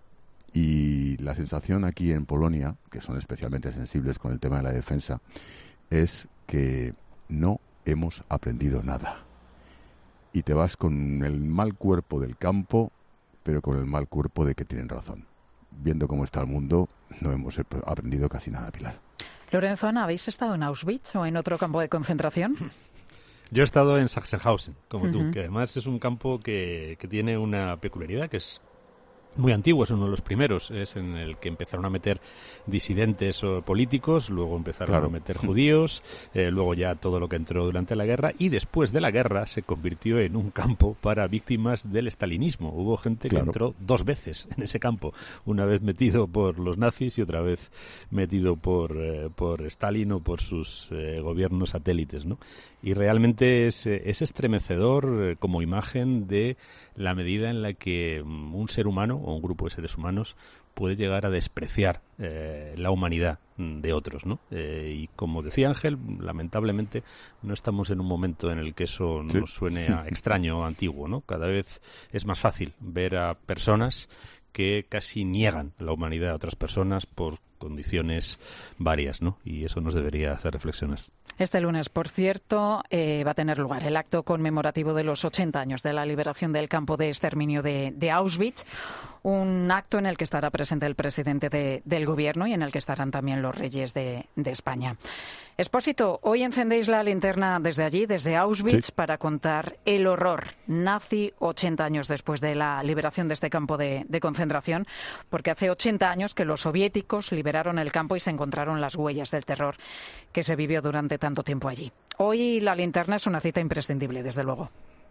Y la sensación aquí en Polonia, que son especialmente sensibles con el tema de la defensa, es que no hemos aprendido nada. Y te vas con el mal cuerpo del campo, pero con el mal cuerpo de que tienen razón. Viendo cómo está el mundo, no hemos aprendido casi nada, Pilar. Lorenzo, Ana, ¿habéis estado en Auschwitz o en otro campo de concentración? Yo he estado en Sachsenhausen, como uh-huh. tú, que además es un campo que, que tiene una peculiaridad, que es muy antiguo, es uno de los primeros, es en el que empezaron a meter disidentes o políticos, luego empezaron claro. a meter judíos, eh, luego ya todo lo que entró durante la guerra, y después de la guerra se convirtió en un campo para víctimas del estalinismo. Hubo gente claro. que entró dos veces en ese campo, una vez metido por los nazis y otra vez metido por, eh, por Stalin o por sus eh, gobiernos satélites, ¿no? Y realmente es, es estremecedor eh, como imagen de la medida en la que um, un ser humano o un grupo de seres humanos puede llegar a despreciar eh, la humanidad de otros, ¿no? Eh, y como decía Ángel, lamentablemente no estamos en un momento en el que eso sí. nos suene a extraño o antiguo, ¿no? Cada vez es más fácil ver a personas que casi niegan la humanidad a otras personas por condiciones varias, ¿no? Y eso nos debería hacer reflexionar. Este lunes, por cierto, eh, va a tener lugar el acto conmemorativo de los ochenta años de la liberación del campo de exterminio de, de Auschwitz, un acto en el que estará presente el presidente de, del Gobierno y en el que estarán también los reyes de, de España. Expósito, hoy encendéis la linterna desde allí, desde Auschwitz, sí. para contar el horror nazi ochenta años después de la liberación de este campo de, de concentración, porque hace ochenta años que los soviéticos liberaron el campo y se encontraron las huellas del terror que se vivió durante tanto tiempo allí. Hoy la linterna es una cita imprescindible, desde luego.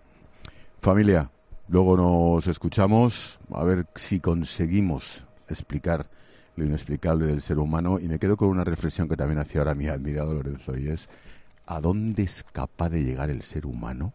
Familia, luego nos escuchamos a ver si conseguimos explicar lo inexplicable del ser humano, y me quedo con una reflexión que también hacía ahora mi admirado Lorenzo, y es ¿a dónde es capaz de llegar el ser humano?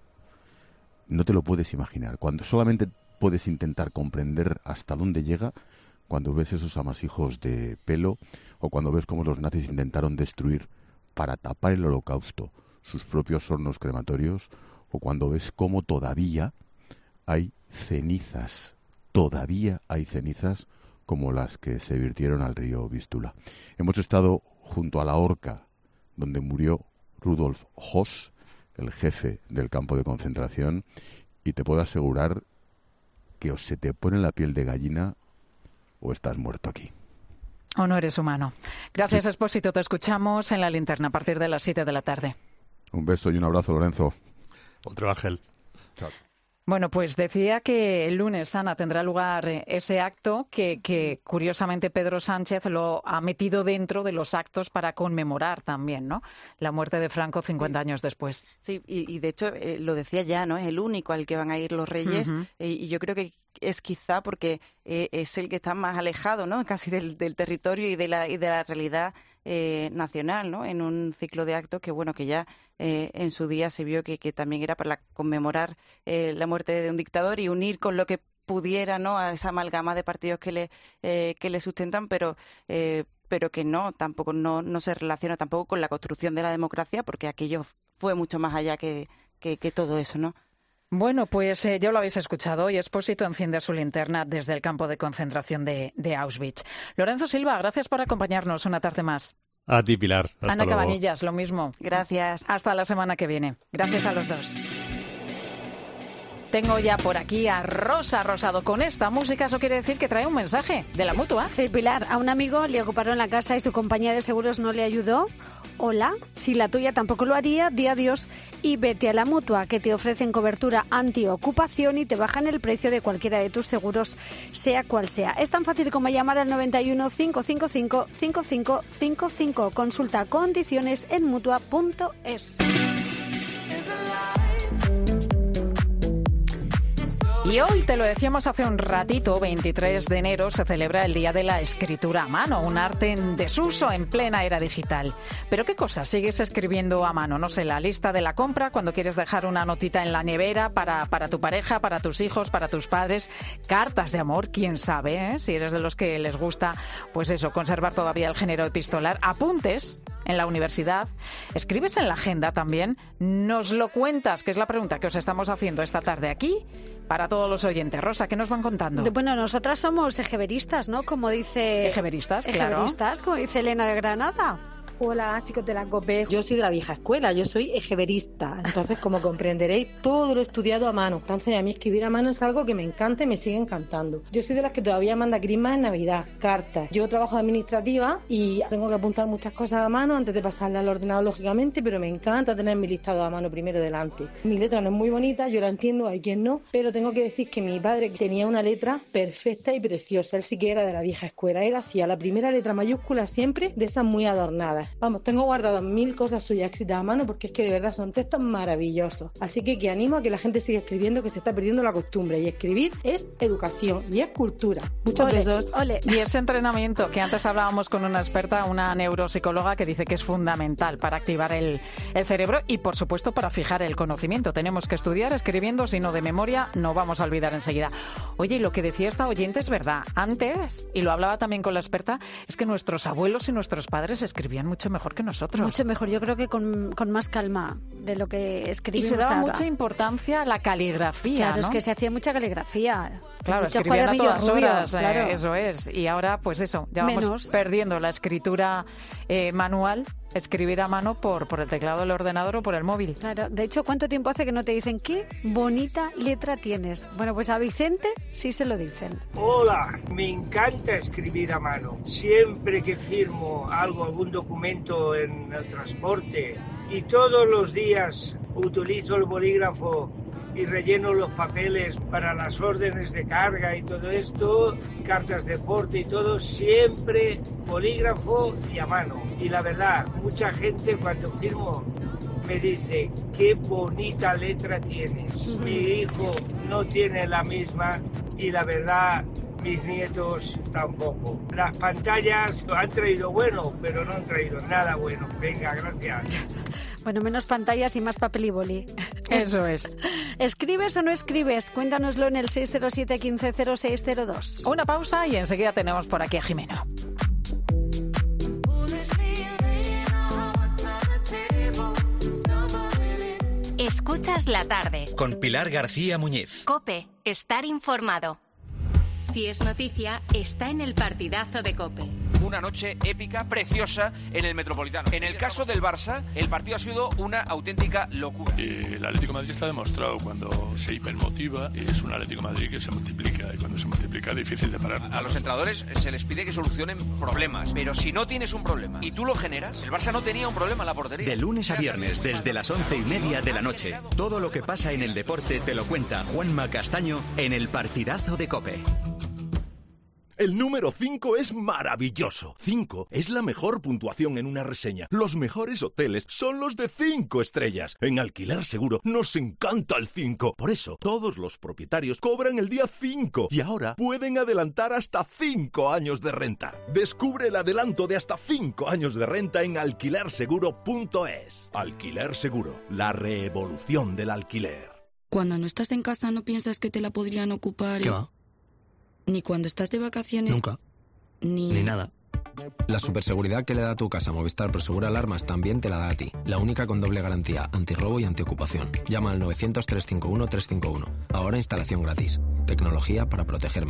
No te lo puedes imaginar. Cuando solamente puedes intentar comprender hasta dónde llega, cuando ves esos amasijos de pelo, o cuando ves cómo los nazis intentaron destruir para tapar el holocausto sus propios hornos crematorios, o cuando ves cómo todavía hay cenizas, todavía hay cenizas como las que se virtieron al río Vístula. Hemos estado junto a la horca donde murió Rudolf Höss, el jefe del campo de concentración, y te puedo asegurar que o se te pone la piel de gallina o estás muerto aquí. O no eres humano. Gracias, sí. Expósito. Te escuchamos en la linterna a partir de las siete de la tarde. Un beso y un abrazo, Lorenzo. Otro Ángel. Chao. Bueno, pues decía que el lunes, Ana, tendrá lugar ese acto que, que curiosamente Pedro Sánchez lo ha metido dentro de los actos para conmemorar también, ¿no? La muerte de Franco cincuenta años después. Sí, y, y de hecho eh, lo decía ya, ¿no? Es el único al que van a ir los reyes, uh-huh. eh, y yo creo que es quizá porque eh, es el que está más alejado, ¿no? Casi del, del territorio y de la y de la realidad eh, nacional, ¿no? En un ciclo de actos que, bueno, que ya eh, en su día se vio que, que también era para conmemorar eh, la muerte de un dictador y unir con lo que pudiera, ¿no? A esa amalgama de partidos que le eh, que le sustentan, pero eh, pero que no, tampoco no, no se relaciona tampoco con la construcción de la democracia, porque aquello fue mucho más allá que, que, que todo eso, ¿no? Bueno, pues eh, ya lo habéis escuchado. Hoy Expósito enciende su linterna desde el campo de concentración de, de Auschwitz. Lorenzo Silva, gracias por acompañarnos una tarde más. A ti, Pilar. Hasta Ana luego. Cabanillas, lo mismo. Gracias. Hasta la semana que viene. Gracias a los dos. Tengo ya por aquí a Rosa Rosado. Con esta música eso quiere decir que trae un mensaje de la sí, Mutua. Sí, Pilar. A un amigo le ocuparon la casa y su compañía de seguros no le ayudó. Hola, si la tuya tampoco lo haría, di adiós y vete a la Mutua, que te ofrecen cobertura antiocupación y te bajan el precio de cualquiera de tus seguros, sea cual sea. Es tan fácil como llamar al noventa y uno, cinco cinco cinco, cinco cinco cinco cinco. Consulta condiciones en mutua punto es. Y hoy, te lo decíamos hace un ratito, veintitrés de enero, se celebra el Día de la Escritura a Mano, un arte en desuso en plena era digital. ¿Pero qué cosas sigues escribiendo a mano? No sé, la lista de la compra, cuando quieres dejar una notita en la nevera para, para tu pareja, para tus hijos, para tus padres, cartas de amor, quién sabe, ¿eh? Si eres de los que les gusta, pues eso, conservar todavía el género epistolar, apuntes en la universidad, escribes en la agenda también, nos lo cuentas, que es la pregunta que os estamos haciendo esta tarde aquí para todos los oyentes. Rosa, ¿qué nos van contando? Bueno, nosotras somos ejeveristas, ¿no? Como dice... Ejeveristas, claro. Ejeveristas, como dice Elena de Granada. Hola, chicos de la COPE. Yo soy de la vieja escuela, yo soy ejeverista. Entonces, como comprenderéis, todo lo he estudiado a mano. Entonces, a mí escribir a mano es algo que me encanta y me sigue encantando. Yo soy de las que todavía manda crismas en Navidad, cartas. Yo trabajo de administrativa y tengo que apuntar muchas cosas a mano antes de pasarle al ordenador, lógicamente, pero me encanta tener mi listado a mano primero delante. Mi letra no es muy bonita, yo la entiendo, hay quien no, pero tengo que decir que mi padre tenía una letra perfecta y preciosa. Él sí que era de la vieja escuela. Él hacía la primera letra mayúscula siempre de esas muy adornadas. Vamos, tengo guardadas mil cosas suyas escritas a mano porque es que de verdad son textos maravillosos. Así que que animo a que la gente siga escribiendo, que se está perdiendo la costumbre. Y escribir es educación y es cultura. Muchos ole, besos. Ole. Y ese entrenamiento que antes hablábamos con una experta, una neuropsicóloga, que dice que es fundamental para activar el, el cerebro y, por supuesto, para fijar el conocimiento. Tenemos que estudiar escribiendo, si no de memoria, no vamos a olvidar enseguida. Oye, lo que decía esta oyente es verdad. Antes, y lo hablaba también con la experta, es que nuestros abuelos y nuestros padres escribían mucho mejor que nosotros. Mucho mejor, yo creo que con, con más calma de lo que escribimos. Y se daba ahora. mucha importancia a la caligrafía, Claro, ¿no? es que se hacía mucha caligrafía. Claro, Muchos escribían a todas rubios, horas, claro. eh, eso es. Y ahora, pues eso, ya vamos Menos. perdiendo la escritura eh, manual, escribir a mano por, por el teclado del ordenador o por el móvil. Claro, de hecho, ¿cuánto tiempo hace que no te dicen qué bonita letra tienes? Bueno, pues a Vicente sí se lo dicen. Hola, me encanta escribir a mano. Siempre que firmo algo, algún documento en el transporte y todos los días utilizo el bolígrafo y relleno los papeles para las órdenes de carga y todo esto, cartas de porte y todo, siempre bolígrafo y a mano. Y la verdad, mucha gente cuando firmo me dice, qué bonita letra tienes. Mi hijo no tiene la misma y la verdad, mis nietos tampoco. Las pantallas han traído bueno, pero no han traído nada bueno. Venga, gracias. Bueno, menos pantallas y más papel y boli. Eso es. ¿Escribes o no escribes? Cuéntanoslo en el seis cero siete, quince cero seis cero dos. Una pausa y enseguida tenemos por aquí a Jimeno. Escuchas la tarde. Con Pilar García Muñiz. COPE. Estar informado. Si es noticia, está en el partidazo de COPE. Una noche épica, preciosa en el Metropolitano. En el caso del Barça, el partido ha sido una auténtica locura. Eh, el Atlético de Madrid está demostrado cuando se hipermotiva, es un Atlético de Madrid que se multiplica y cuando se multiplica es difícil de parar. A los entrenadores se les pide que solucionen problemas, pero si no tienes un problema y tú lo generas, el Barça no tenía un problema en la portería. De lunes a viernes, desde las once y media de la noche, todo lo que pasa en el deporte te lo cuenta Juanma Castaño en el partidazo de COPE. El número cinco es maravilloso. cinco es la mejor puntuación en una reseña. Los mejores hoteles son los de cinco estrellas. En Alquiler Seguro nos encanta el cinco. Por eso, todos los propietarios cobran el día cinco y ahora pueden adelantar hasta cinco años de renta. Descubre el adelanto de hasta cinco años de renta en alquiler seguro punto es. Alquiler Seguro, la revolución del alquiler. Cuando no estás en casa no piensas que te la podrían ocupar. ¿Qué va? Ni cuando estás de vacaciones. Nunca. Ni... Ni nada. La superseguridad que le da a tu casa Movistar Prosegur Alarmas también te la da a ti. La única con doble garantía, antirrobo y antiocupación. Llama al novecientos, trescientos cincuenta y uno, trescientos cincuenta y uno. Ahora instalación gratis. Tecnología para proteger mejor.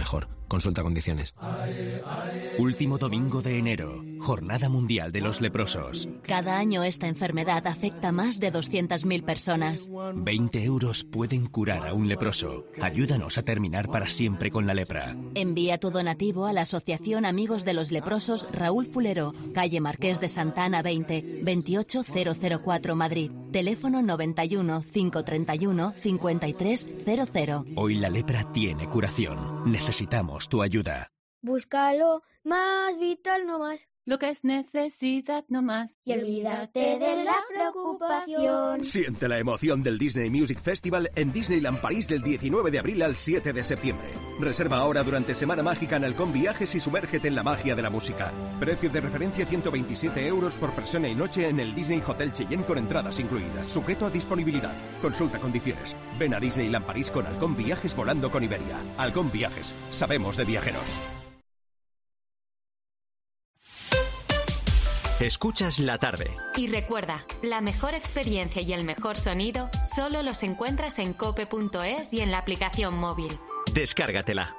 Consulta condiciones. Último domingo de enero, Jornada Mundial de los Leprosos. Cada año esta enfermedad afecta a más de doscientas mil personas. veinte euros pueden curar a un leproso. Ayúdanos a terminar para siempre con la lepra. Envía tu donativo a la Asociación Amigos de los Leprosos Raúl Fulero, calle Marqués de Santa Ana veinte, veintiocho mil cuatro, Madrid. Teléfono noventa y uno, cinco treinta y uno, cincuenta y tres cero cero. Hoy la lepra tiene curación. Necesitamos tu ayuda. Búscalo más vital, no más. Lo que es necesidad, no más. Y olvídate de la preocupación. Siente la emoción del Disney Music Festival en Disneyland París del diecinueve de abril al siete de septiembre. Reserva ahora durante Semana Mágica en Halcón Viajes y sumérgete en la magia de la música. Precio de referencia ciento veintisiete euros por persona y noche en el Disney Hotel Cheyenne con entradas incluidas, sujeto a disponibilidad. Consulta condiciones. Ven a Disneyland París con Halcón Viajes volando con Iberia. Halcón Viajes. Sabemos de viajeros. Escuchas la tarde. Y recuerda, la mejor experiencia y el mejor sonido solo los encuentras en cope punto es y en la aplicación móvil. Descárgatela.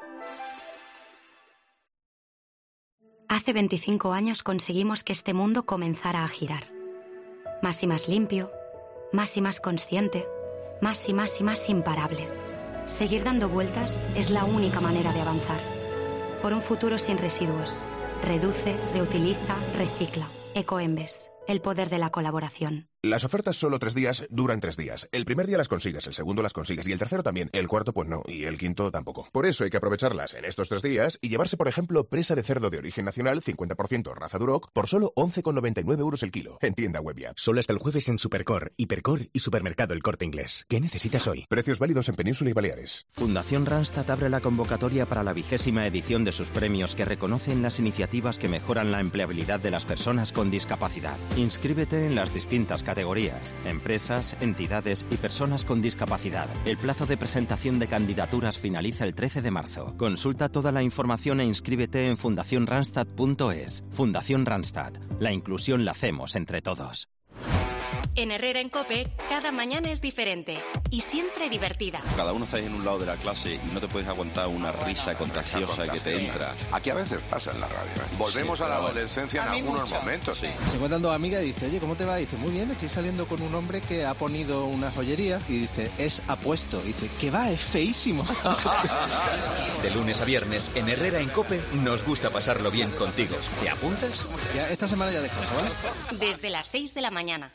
Hace veinticinco años conseguimos que este mundo comenzara a girar. Más y más limpio, más y más consciente, más y más y más imparable. Seguir dando vueltas es la única manera de avanzar. Por un futuro sin residuos. Reduce, reutiliza, recicla. Ecoembes, el poder de la colaboración. Las ofertas solo tres días duran tres días. El primer día las consigues, el segundo las consigues y el tercero también. El cuarto pues no, y el quinto tampoco. Por eso hay que aprovecharlas en estos tres días y llevarse, por ejemplo, presa de cerdo de origen nacional, cincuenta por ciento raza Duroc, por solo once con noventa y nueve euros el kilo. En tienda web y app. Solo hasta el jueves en Supercor, Hipercor y Supermercado El Corte Inglés. ¿Qué necesitas hoy? Precios válidos en Península y Baleares. Fundación Randstad abre la convocatoria para la vigésima edición de sus premios que reconocen las iniciativas que mejoran la empleabilidad de las personas con discapacidad. Inscríbete en las distintas categorías. Empresas, entidades y personas con discapacidad. El plazo de presentación de candidaturas finaliza el trece de marzo. Consulta toda la información e inscríbete en fundación randstad punto es. Fundación Randstad. La inclusión la hacemos entre todos. En Herrera en COPE, cada mañana es diferente y siempre divertida. Cada uno está en un lado de la clase y no te puedes aguantar una risa contagiosa que te entra. Aquí a veces pasa en la radio. ¿eh? Volvemos sí, a la adolescencia en algunos mucha. momentos. Sí. Se encuentran dos amigas y dice, oye, ¿cómo te va? Y dice, muy bien, estoy saliendo con un hombre que ha ponido una joyería. Y dice, es apuesto. Y dice, ¿qué va? Es feísimo. De lunes a viernes, en Herrera en COPE, nos gusta pasarlo bien contigo. ¿Te apuntas? Ya, esta semana ya descanso, ¿vale? Desde las seis de la mañana.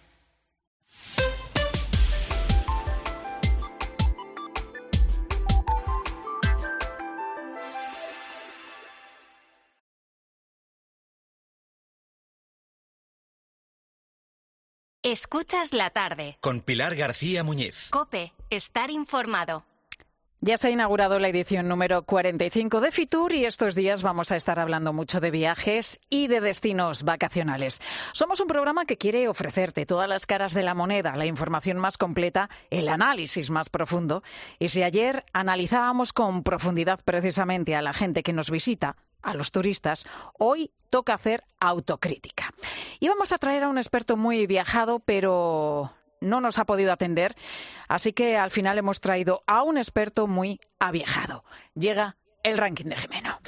Escuchas la tarde. Con Pilar García Muñiz. COPE, estar informado. Ya se ha inaugurado la edición número cuarenta y cinco de Fitur y estos días vamos a estar hablando mucho de viajes y de destinos vacacionales. Somos un programa que quiere ofrecerte todas las caras de la moneda, la información más completa, el análisis más profundo. Y si ayer analizábamos con profundidad precisamente a la gente que nos visita, a los turistas, hoy toca hacer autocrítica. Y vamos a traer a un experto muy viajado, pero no nos ha podido atender, así que al final hemos traído a un experto muy aviejado. Llega el ranking de Jimeno.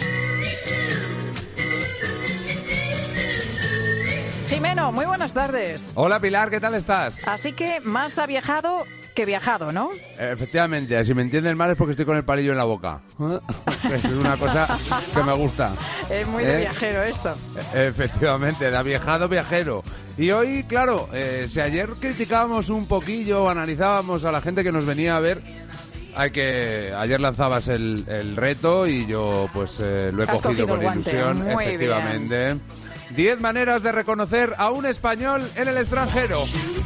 Jimeno, muy buenas tardes. Hola Pilar, ¿qué tal estás? Así que más aviejado que viajado, ¿no? Efectivamente, si me entiendes mal es porque estoy con el palillo en la boca. Es una cosa que me gusta. Es muy de ¿Eh? viajero esto. Efectivamente, de aviejado viajero. Y hoy, claro, eh, si ayer criticábamos un poquillo, analizábamos a la gente que nos venía a ver, hay que ayer lanzabas el, el reto y yo pues eh, lo he cogido, cogido con ilusión, muy efectivamente. Bien. Diez maneras de reconocer a un español en el extranjero.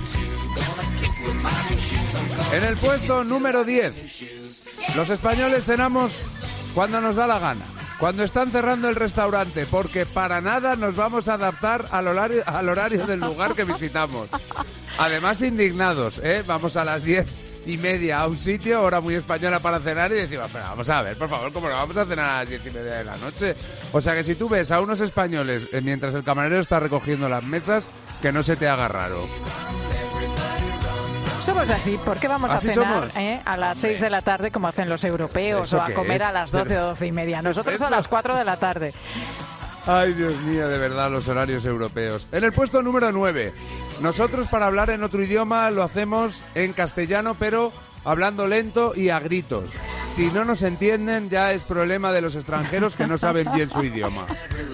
En el puesto número diez, los españoles cenamos cuando nos da la gana, cuando están cerrando el restaurante, porque para nada nos vamos a adaptar al horario, al horario del lugar que visitamos. Además, indignados, ¿eh? Vamos a las diez y media a un sitio, hora muy española para cenar, y decimos, pero vamos a ver, por favor, ¿cómo no vamos a cenar a las diez y media de la noche? O sea que si tú ves a unos españoles eh, mientras el camarero está recogiendo las mesas, que no se te haga raro. Somos así, ¿por qué vamos ¿Así a cenar somos? eh, a las seis de la tarde como hacen los europeos ¿Eso o a qué comer es? a las doce o doce y media? Nosotros ¿Es a eso? las cuatro de la tarde. Ay, Dios mío, de verdad, los horarios europeos. En el puesto número nueve, nosotros para hablar en otro idioma lo hacemos en castellano, pero hablando lento y a gritos. Si no nos entienden, ya es problema de los extranjeros que no saben bien su idioma.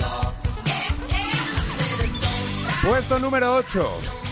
Puesto número ocho.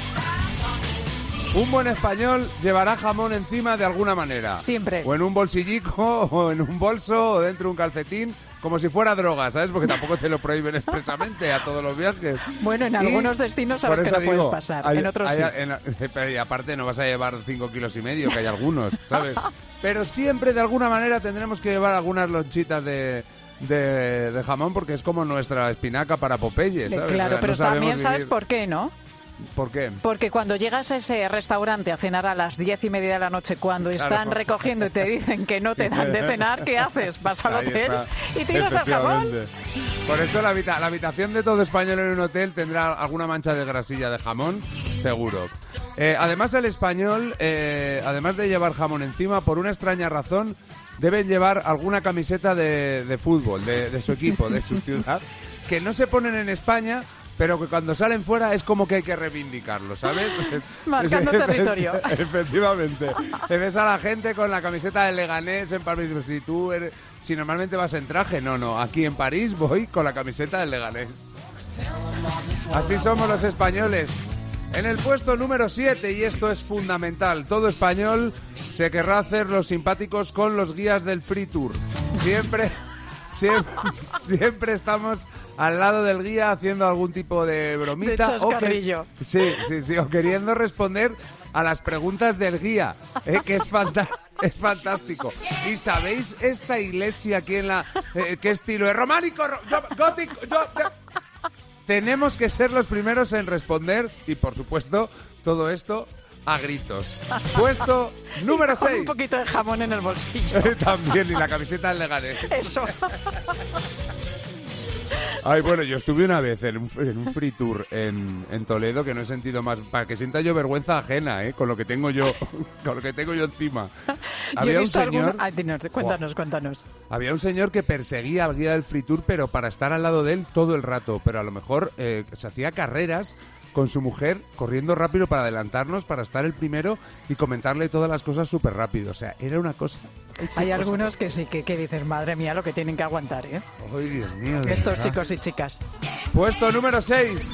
Un buen español llevará jamón encima de alguna manera. Siempre. O en un bolsillico, o en un bolso, o dentro de un calcetín, como si fuera droga, ¿sabes? Porque tampoco te lo prohíben expresamente a todos los viajes. Bueno, en Y algunos destinos sabes por que eso no puedes digo, pasar, hay- en otros hay- sí. en- pero y aparte no vas a llevar cinco kilos y medio, que hay algunos, ¿sabes? Pero siempre de alguna manera tendremos que llevar algunas lonchitas de... De, de jamón, porque es como nuestra espinaca para Popeye, ¿sabes? Claro, O sea, pero no sabemos también sabes vivir- por qué, ¿no? ¿Por qué? Porque cuando llegas a ese restaurante a cenar a las diez y media de la noche, cuando Claro. están recogiendo y te dicen que no te dan de cenar, ¿qué haces? Vas al Ahí hotel está. y tiras el jamón. Efectivamente. Por eso la, habita- la habitación de todo español en un hotel tendrá alguna mancha de grasilla de jamón, seguro. Eh, además, el español, eh, además de llevar jamón encima, por una extraña razón, deben llevar alguna camiseta de, de fútbol, de, de su equipo, de su ciudad, que no se ponen en España, pero que cuando salen fuera es como que hay que reivindicarlo, ¿sabes? Marcando territorio. Efectivamente. Te ves a la gente con la camiseta de Leganés en París. Pues si tú eres, si normalmente vas en traje, no, no. Aquí en París voy con la camiseta del Leganés. Así somos los españoles. En el puesto número siete, y esto es fundamental, todo español se querrá hacer los simpáticos con los guías del Free Tour. Siempre... Siempre, siempre estamos al lado del guía haciendo algún tipo de bromita. De chascarrillo. O que- sí, sí, sí, o queriendo responder a las preguntas del guía, ¿eh? Que es, fantás- es fantástico. ¿Y sabéis esta iglesia aquí en la... Eh, qué estilo es? ¿Románico? ro- yo- gótico? yo- yo- Tenemos que ser los primeros en responder y, por supuesto, todo esto a gritos. Puesto número Con seis. un poquito de jamón en el bolsillo. También, y la camiseta del Leganés. Eso. Ay, bueno, yo estuve una vez en un, en un free tour en, en Toledo que no he sentido más, para que sienta yo vergüenza ajena, ¿eh? Con lo que tengo yo, con lo que tengo yo encima. Yo he Había un visto señor, alguna- Ay, dinos, cuéntanos, cuéntanos. había un señor que perseguía al guía del free tour, pero para estar al lado de él todo el rato, pero a lo mejor eh, se hacía carreras con su mujer, corriendo rápido para adelantarnos, para estar el primero y comentarle todas las cosas súper rápido. O sea, era una cosa... Hay algunos que sí, que, que dicen, madre mía, lo que tienen que aguantar, ¿eh? Ay, Dios mío. de Estos verdad. chicos y chicas. Puesto número seis.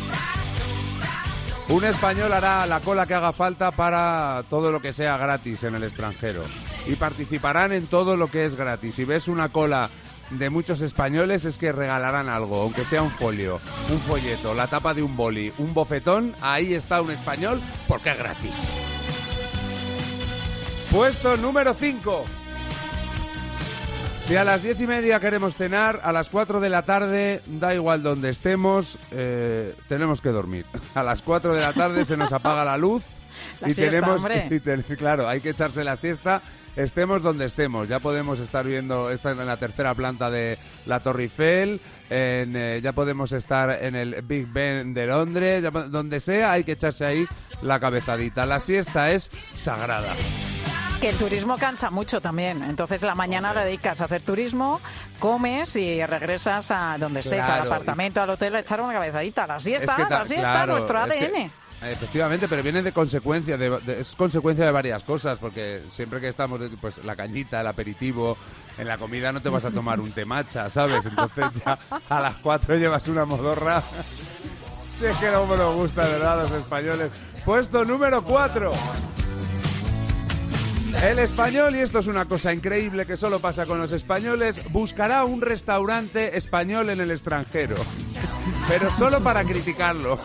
Un español hará la cola que haga falta para todo lo que sea gratis en el extranjero. Y participarán en todo lo que es gratis. Si ves una cola de muchos españoles es que regalarán algo, aunque sea un folio, un folleto, la tapa de un boli, un bofetón, ahí está un español porque es gratis. Puesto número cinco. Si a las diez y media queremos cenar, a las cuatro de la tarde, da igual donde estemos, eh, tenemos que dormir. A las cuatro de la tarde se nos apaga la luz. La y siesta, tenemos, hombre. y ten- claro, hay que echarse la siesta, estemos donde estemos. Ya podemos estar viendo, estar en la tercera planta de la Torre Eiffel, en, eh, ya podemos estar en el Big Ben de Londres, ya po- donde sea hay que echarse ahí la cabezadita. La siesta es sagrada. Que el turismo cansa mucho también. Entonces la mañana la dedicas a hacer turismo, comes y regresas a donde estés, al Claro. apartamento, al hotel, a echar una cabezadita. La siesta, Es que ta- la siesta, claro, nuestro es que- A D N. Efectivamente, pero viene de consecuencia, de, de- es consecuencia de varias cosas, porque siempre que estamos, pues la cañita, el aperitivo, en la comida no te vas a tomar un té matcha, ¿sabes? Entonces ya a las cuatro llevas una modorra. Si es que no me nos gusta, de verdad, a los españoles. Puesto número cuatro. El español, y esto es una cosa increíble que solo pasa con los españoles, buscará un restaurante español en el extranjero, pero solo para criticarlo.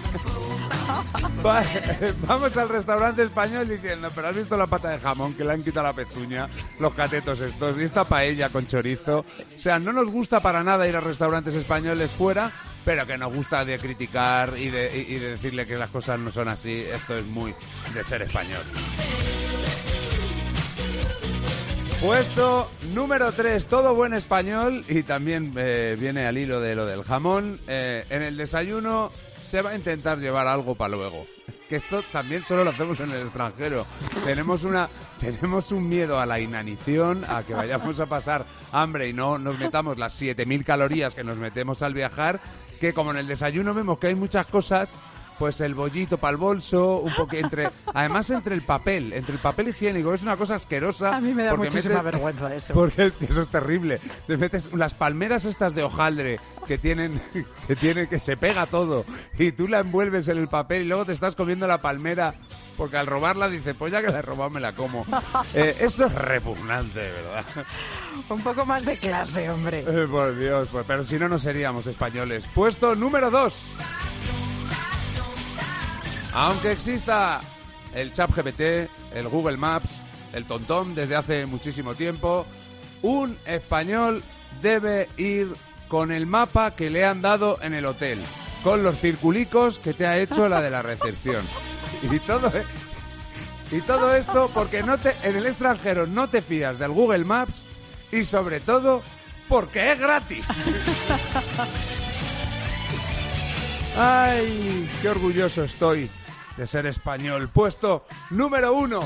Va- Vamos al restaurante español diciendo, pero has visto la pata de jamón que le han quitado la pezuña, los catetos estos, y esta paella con chorizo. O sea, no nos gusta para nada ir a restaurantes españoles fuera, pero que nos gusta de criticar y de, y- y de decirle que las cosas no son así. Esto es muy de ser español. Puesto número tres, todo buen español, y también eh, viene al hilo de lo del jamón. Eh, en el desayuno se va a intentar llevar algo para luego. Que esto también solo lo hacemos en el extranjero. Tenemos una, tenemos un miedo a la inanición, a que vayamos a pasar hambre y no nos metamos las siete mil calorías que nos metemos al viajar, que como en el desayuno vemos que hay muchas cosas, pues el bollito para el bolso, un poco entre, además entre el papel, entre el papel higiénico, es una cosa asquerosa. A mí me da muchísima metes, vergüenza eso. Porque es que eso es terrible. Te metes las palmeras estas de hojaldre que tienen, que tienen, que se pega todo, y tú la envuelves en el papel y luego te estás comiendo la palmera, porque al robarla dices, pues ya que la he robado me la como. Eh, esto es repugnante, ¿verdad? Un poco más de clase, hombre. Eh, por Dios, pues, pero si no, no seríamos españoles. Puesto número dos. Aunque exista el ChatGPT, el Google Maps, el TomTom desde hace muchísimo tiempo, un español debe ir con el mapa que le han dado en el hotel, con los circulicos que te ha hecho la de la recepción. Y todo, y todo esto porque no te, en el extranjero no te fías del Google Maps, y sobre todo porque es gratis. ¡Ay, qué orgulloso estoy de ser español! Puesto número uno.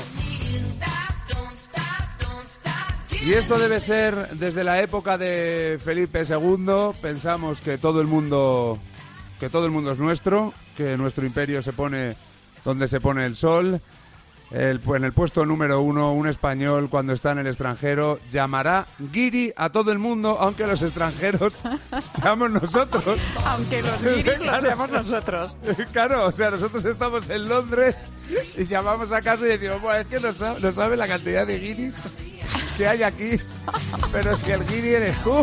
Y esto debe ser desde la época de Felipe segundo. Pensamos que todo el mundo, que todo el mundo es nuestro, que nuestro imperio se pone donde se pone el sol. El, en el puesto número uno, un español cuando está en el extranjero llamará guiri a todo el mundo, aunque los extranjeros seamos nosotros. Aunque los guiris claro, los seamos nosotros. Claro, o sea, nosotros estamos en Londres y llamamos a casa y decimos, bueno, es que no sabe, no sabe la cantidad de guiris que hay aquí, pero si el guiri eres tú.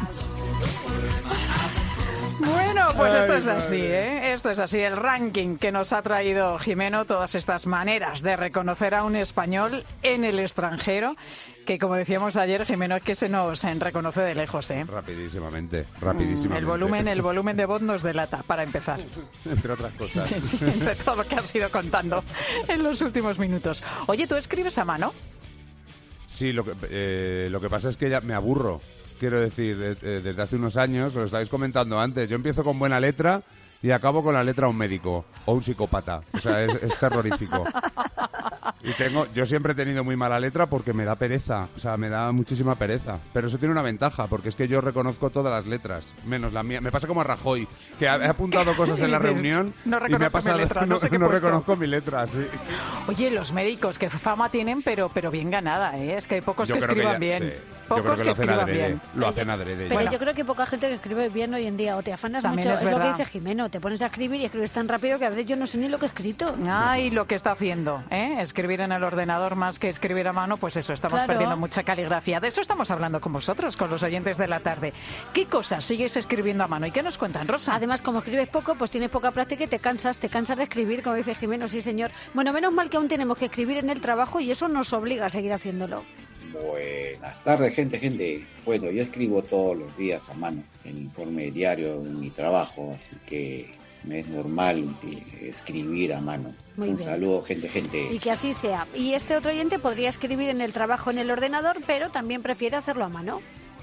Bueno, pues Ay, esto es madre. así, ¿eh? Esto es así, el ranking que nos ha traído Jimeno, todas estas maneras de reconocer a un español en el extranjero, que como decíamos ayer, Jimeno, es que se nos reconoce de lejos, ¿eh? Rapidísimamente, rapidísimamente. El volumen, el volumen de voz nos delata, para empezar. Entre otras cosas. Sí, entre todo lo que has ido contando en los últimos minutos. Oye, ¿tú escribes a mano? Sí, lo que, eh, lo que pasa es que ya me aburro. Quiero decir, eh, eh, desde hace unos años, lo estabais comentando antes, yo empiezo con buena letra y acabo con la letra a un médico o un psicópata. O sea, es, es terrorífico. Y tengo, yo siempre he tenido muy mala letra porque me da pereza, o sea, me da muchísima pereza. Pero eso tiene una ventaja, porque es que yo reconozco todas las letras, menos la mía. Me pasa como a Rajoy, que ha, he apuntado cosas en la reunión no y me ha pasado, mi letra, no, no, sé qué no he puesto. reconozco mi letra, sí. Oye, los médicos, que fama tienen, pero pero bien ganada, ¿eh? Es que hay pocos Yo que creo que escriban ya- bien. sí. Yo Pocos creo que que lo hacen escriban adrede, bien. lo hacen adrede. Pero Bueno. yo creo que poca gente que escribe bien hoy en día. O te afanas También mucho. es Es, lo que verdad. dice Jimeno. Te pones a escribir y escribes tan rápido que a veces yo no sé ni lo que he escrito. Ay, lo que está haciendo, ¿eh? Escribir en el ordenador más que escribir a mano, pues eso, estamos Claro. perdiendo mucha caligrafía. De eso estamos hablando con vosotros, con los oyentes de la tarde. ¿Qué cosas sigues escribiendo a mano y qué nos cuentan, Rosa? Además, como escribes poco, pues tienes poca práctica y te cansas, te cansas de escribir, como dice Jimeno, sí señor. Bueno, menos mal que aún tenemos que escribir en el trabajo y eso nos obliga a seguir haciéndolo. Buenas tardes, gente, gente. Bueno, yo escribo todos los días a mano el informe diario en mi trabajo, así que me es normal util- escribir a mano. Muy Un bien. saludo, gente, gente. Y que así sea. Y este otro oyente podría escribir en el trabajo en el ordenador, pero también prefiere hacerlo a mano.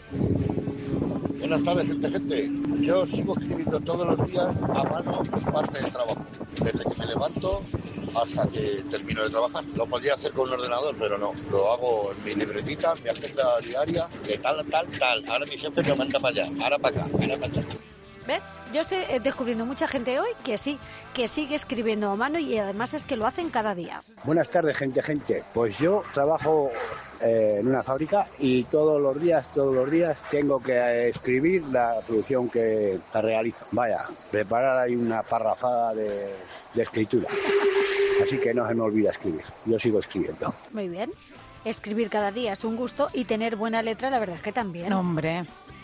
Buenas tardes, gente, gente. Yo sigo escribiendo todos los días a mano parte del trabajo, desde que me levanto hasta que termino de trabajar. Lo podría hacer con un ordenador, pero no. Lo hago en mi libretita, en mi agenda diaria, de tal, tal, tal. Ahora mi jefe me manda para allá, ahora para acá, ahora para allá. ¿Ves? Yo estoy eh, descubriendo mucha gente hoy que sí, que sigue escribiendo a mano y además es que lo hacen cada día. Buenas tardes, gente, gente. Pues yo trabajo eh, en una fábrica y todos los días, todos los días tengo que eh, escribir la producción que la realizo. Vaya, preparar ahí una parrafada de, de escritura. Así que no se me olvida escribir. Yo sigo escribiendo. Muy bien. Escribir cada día es un gusto y tener buena letra, la verdad es que también. Hombre.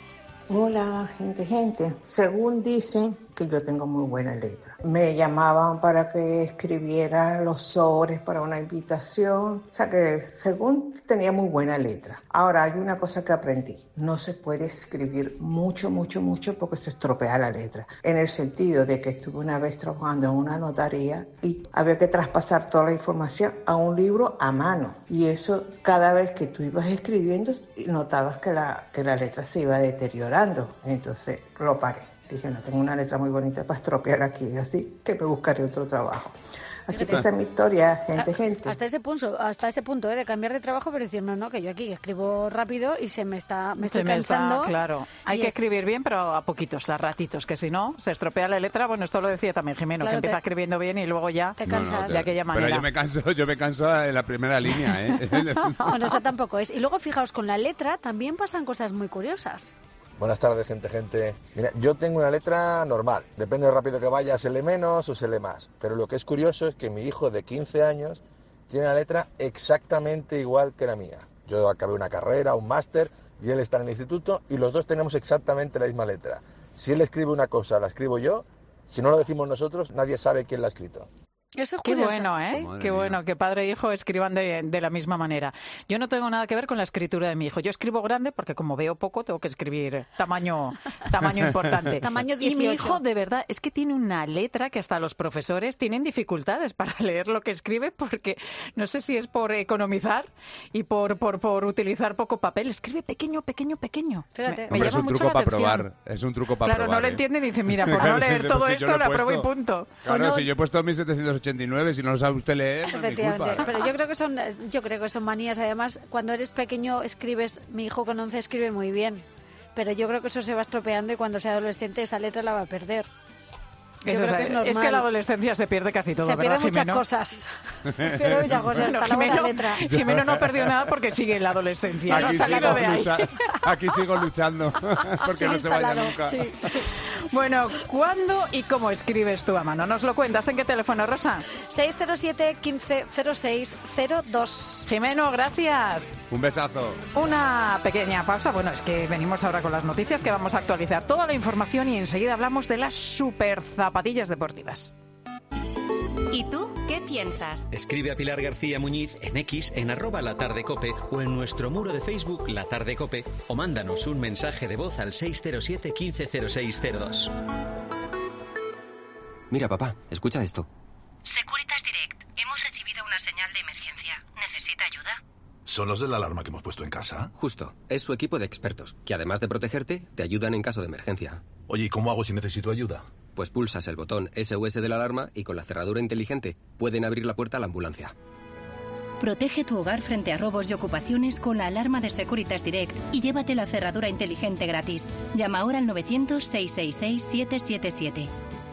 Hola, gente, gente. Según dicen que yo tengo muy buena letra. Me llamaban para que escribiera los sobres para una invitación. O sea que según tenía muy buena letra. Ahora hay una cosa que aprendí. No se puede escribir mucho, mucho, mucho porque se estropea la letra. En el sentido de que estuve una vez trabajando en una notaría y había que traspasar toda la información a un libro a mano. Y eso cada vez que tú ibas escribiendo notabas que la, que la letra se iba deteriorando. Entonces lo paré. Dije, no, tengo una letra muy bonita para estropear aquí, así que me buscaré otro trabajo. Así que esa es mi historia, gente, a, gente. Hasta ese punto, hasta ese punto ¿eh? de cambiar de trabajo, pero decir, no, no, que yo aquí escribo rápido y se me está, me estoy se me cansando. Está, claro, hay que es... escribir bien, pero a poquitos, a ratitos, que si no, se estropea la letra. Bueno, esto lo decía también Jimeno, claro, que empieza te... escribiendo bien y luego ya te cansas. No, no, te... de aquella manera. Pero yo me canso, yo me canso en la primera línea, ¿eh? Bueno, eso tampoco es. Y luego, fijaos, con la letra también pasan cosas muy curiosas. Buenas tardes, gente, gente. Mira, yo tengo una letra normal. Depende de lo rápido que vaya, se lee menos o se lee más. Pero lo que es curioso es que mi hijo de quince años tiene la letra exactamente igual que la mía. Yo acabé una carrera, un máster, y él está en el instituto, y los dos tenemos exactamente la misma letra. Si él escribe una cosa, la escribo yo. Si no lo decimos nosotros, nadie sabe quién la ha escrito. Eso es Qué curioso, bueno, ¿eh? ¿sí? Qué bueno que padre e hijo escriban de, de la misma manera. Yo no tengo nada que ver con la escritura de mi hijo. Yo escribo grande porque como veo poco tengo que escribir tamaño tamaño importante. Tamaño dieciocho. Y mi hijo, de verdad, es que tiene una letra que hasta los profesores tienen dificultades para leer lo que escribe porque no sé si es por economizar y por por, por utilizar poco papel. Escribe pequeño, pequeño, pequeño. Fíjate. Me, Hombre, me es llama un mucho truco la para atención. probar. Es un truco para claro, probar. Claro, no lo ¿eh? entiende y dice, mira, por no leer todo pues si esto, lo la pruebo y puesto. punto. Claro, no, si yo he puesto mil setecientos ochenta y nueve, si no lo sabe usted leer, no es mi culpa. Pero yo creo que son yo creo que son manías. Además, cuando eres pequeño escribes, mi hijo con once escribe muy bien, pero yo creo que eso se va estropeando y cuando sea adolescente esa letra la va a perder. Yo Eso creo es, que es normal. Es que en la adolescencia se pierde casi todo, se ¿verdad, pierde muchas Jimeno? cosas. Se pierde muchas cosas, Bueno, hasta Jimeno, la letra. Jimeno no ha perdido nada porque sigue en la adolescencia. Aquí, no ha salido de ahí. lucha, aquí sigo luchando porque Sí, no se vaya instalado, nunca. sí. Bueno, ¿cuándo y cómo escribes tú a mano? ¿Nos lo cuentas? ¿En qué teléfono, Rosa? seis cero siete, quince cero seis cero dos. Jimeno, gracias. Un besazo. Una pequeña pausa. Bueno, es que venimos ahora con las noticias que vamos a actualizar toda la información y enseguida hablamos de las super zapatillas deportivas. ¿Y tú qué piensas? Escribe a Pilar García Muñiz en X, en arroba La Tarde Cope o en nuestro muro de Facebook La Tarde Cope o mándanos un mensaje de voz al seis cero siete, quince cero seis cero dos. Mira, papá, escucha esto. Securitas Direct. Hemos recibido una señal de emergencia. ¿Necesita ayuda? ¿Son los de la alarma que hemos puesto en casa? Justo. Es su equipo de expertos, que además de protegerte, te ayudan en caso de emergencia. Oye, ¿y cómo hago si necesito ayuda? Pues pulsas el botón S O S de la alarma y con la cerradura inteligente pueden abrir la puerta a la ambulancia. Protege tu hogar frente a robos y ocupaciones con la alarma de Securitas Direct y llévate la cerradura inteligente gratis. Llama ahora al novecientos, seiscientos sesenta y seis, siete siete siete.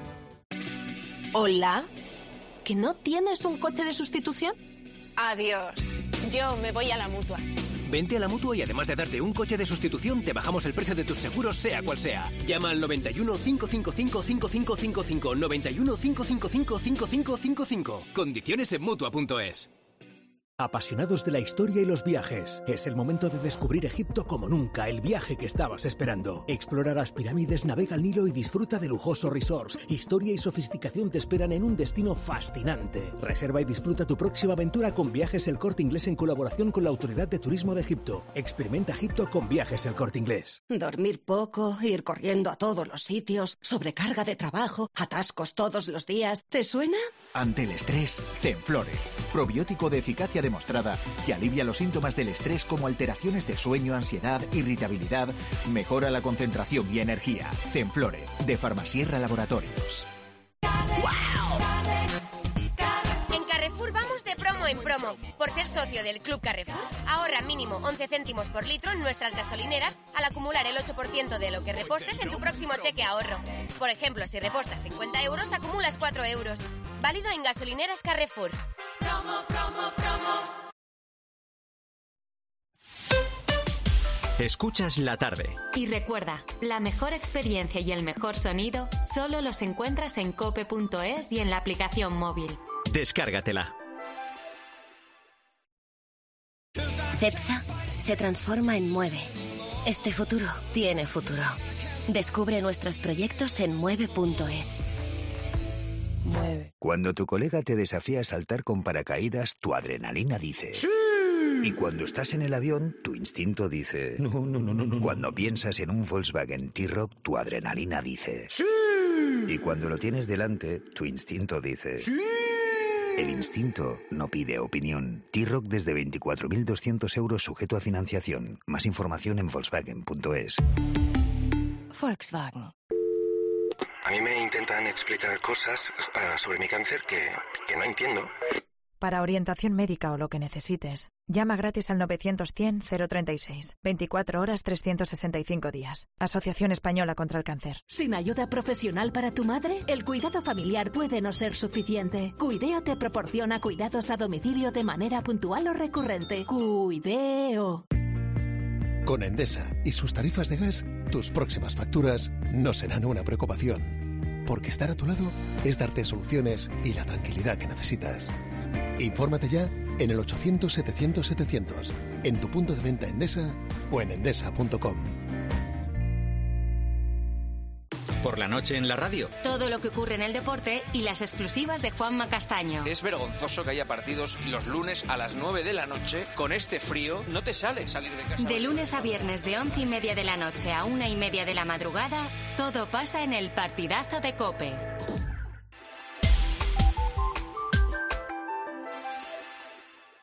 ¿Hola? ¿Que no tienes un coche de sustitución? Adiós. Yo me voy a la Mutua. Vente a la Mutua y además de darte un coche de sustitución, te bajamos el precio de tus seguros, sea cual sea. Llama al noventa y uno, cinco cinco cinco, cinco cinco cinco cinco, noventa y uno, cinco cinco cinco, cinco cinco cinco cinco. Condiciones en Mutua punto es. Apasionados de la historia y los viajes, es el momento de descubrir Egipto como nunca, el viaje que estabas esperando. Explora las pirámides, navega el Nilo y disfruta de lujosos resorts. Historia y sofisticación te esperan en un destino fascinante. Reserva y disfruta tu próxima aventura con Viajes El Corte Inglés en colaboración con la Autoridad de Turismo de Egipto. Experimenta Egipto con Viajes El Corte Inglés. Dormir poco, ir corriendo a todos los sitios, sobrecarga de trabajo, atascos todos los días. ¿Te suena? Ante el estrés, Zenflore. Probiótico de eficacia demostrada que alivia los síntomas del estrés como alteraciones de sueño, ansiedad, irritabilidad, mejora la concentración y energía. Zenflore, de Farmasierra Laboratorios. En Carrefour vamos de promo en promo. Por ser socio del Club Carrefour, ahorra mínimo once céntimos por litro en nuestras gasolineras al acumular el ocho por ciento de lo que repostes en tu próximo cheque ahorro. Por ejemplo, si repostas cincuenta euros, acumulas cuatro euros. Válido en gasolineras Carrefour. Promo, promo, promo. Escuchas La Tarde. Y recuerda, la mejor experiencia y el mejor sonido solo los encuentras en cope punto es y en la aplicación móvil. Descárgatela. Cepsa se transforma en Mueve. Este futuro tiene futuro. Descubre nuestros proyectos en mueve punto es. Mueve. Cuando tu colega te desafía a saltar con paracaídas, tu adrenalina dice... ¡Sí! Y cuando estás en el avión, tu instinto dice... No, no, no, no, no. Cuando piensas en un Volkswagen T-Roc, tu adrenalina dice... ¡Sí! Y cuando lo tienes delante, tu instinto dice... ¡Sí! El instinto no pide opinión. T-Roc desde veinticuatro mil doscientos euros sujeto a financiación. Más información en volkswagen punto es. Volkswagen. A mí me intentan explicar cosas uh, sobre mi cáncer que, que no entiendo. Para orientación médica o lo que necesites, llama gratis al novecientos cien cero treinta y seis. veinticuatro horas trescientos sesenta y cinco días. Asociación Española contra el Cáncer. ¿Sin ayuda profesional para tu madre? El cuidado familiar puede no ser suficiente. Cuideo te proporciona cuidados a domicilio de manera puntual o recurrente. Cuideo. Con Endesa y sus tarifas de gas, tus próximas facturas no serán una preocupación. Porque estar a tu lado es darte soluciones y la tranquilidad que necesitas. Infórmate ya en el ochocientos setecientos setecientos, en tu punto de venta Endesa o en endesa punto com. Por la noche en la radio. Todo lo que ocurre en el deporte y las exclusivas de Juanma Castaño. Es vergonzoso que haya partidos los lunes a las nueve de la noche. Con este frío no te sale salir de casa. De lunes a viernes de once y media de la noche a una y media de la madrugada, todo pasa en el partidazo de COPE.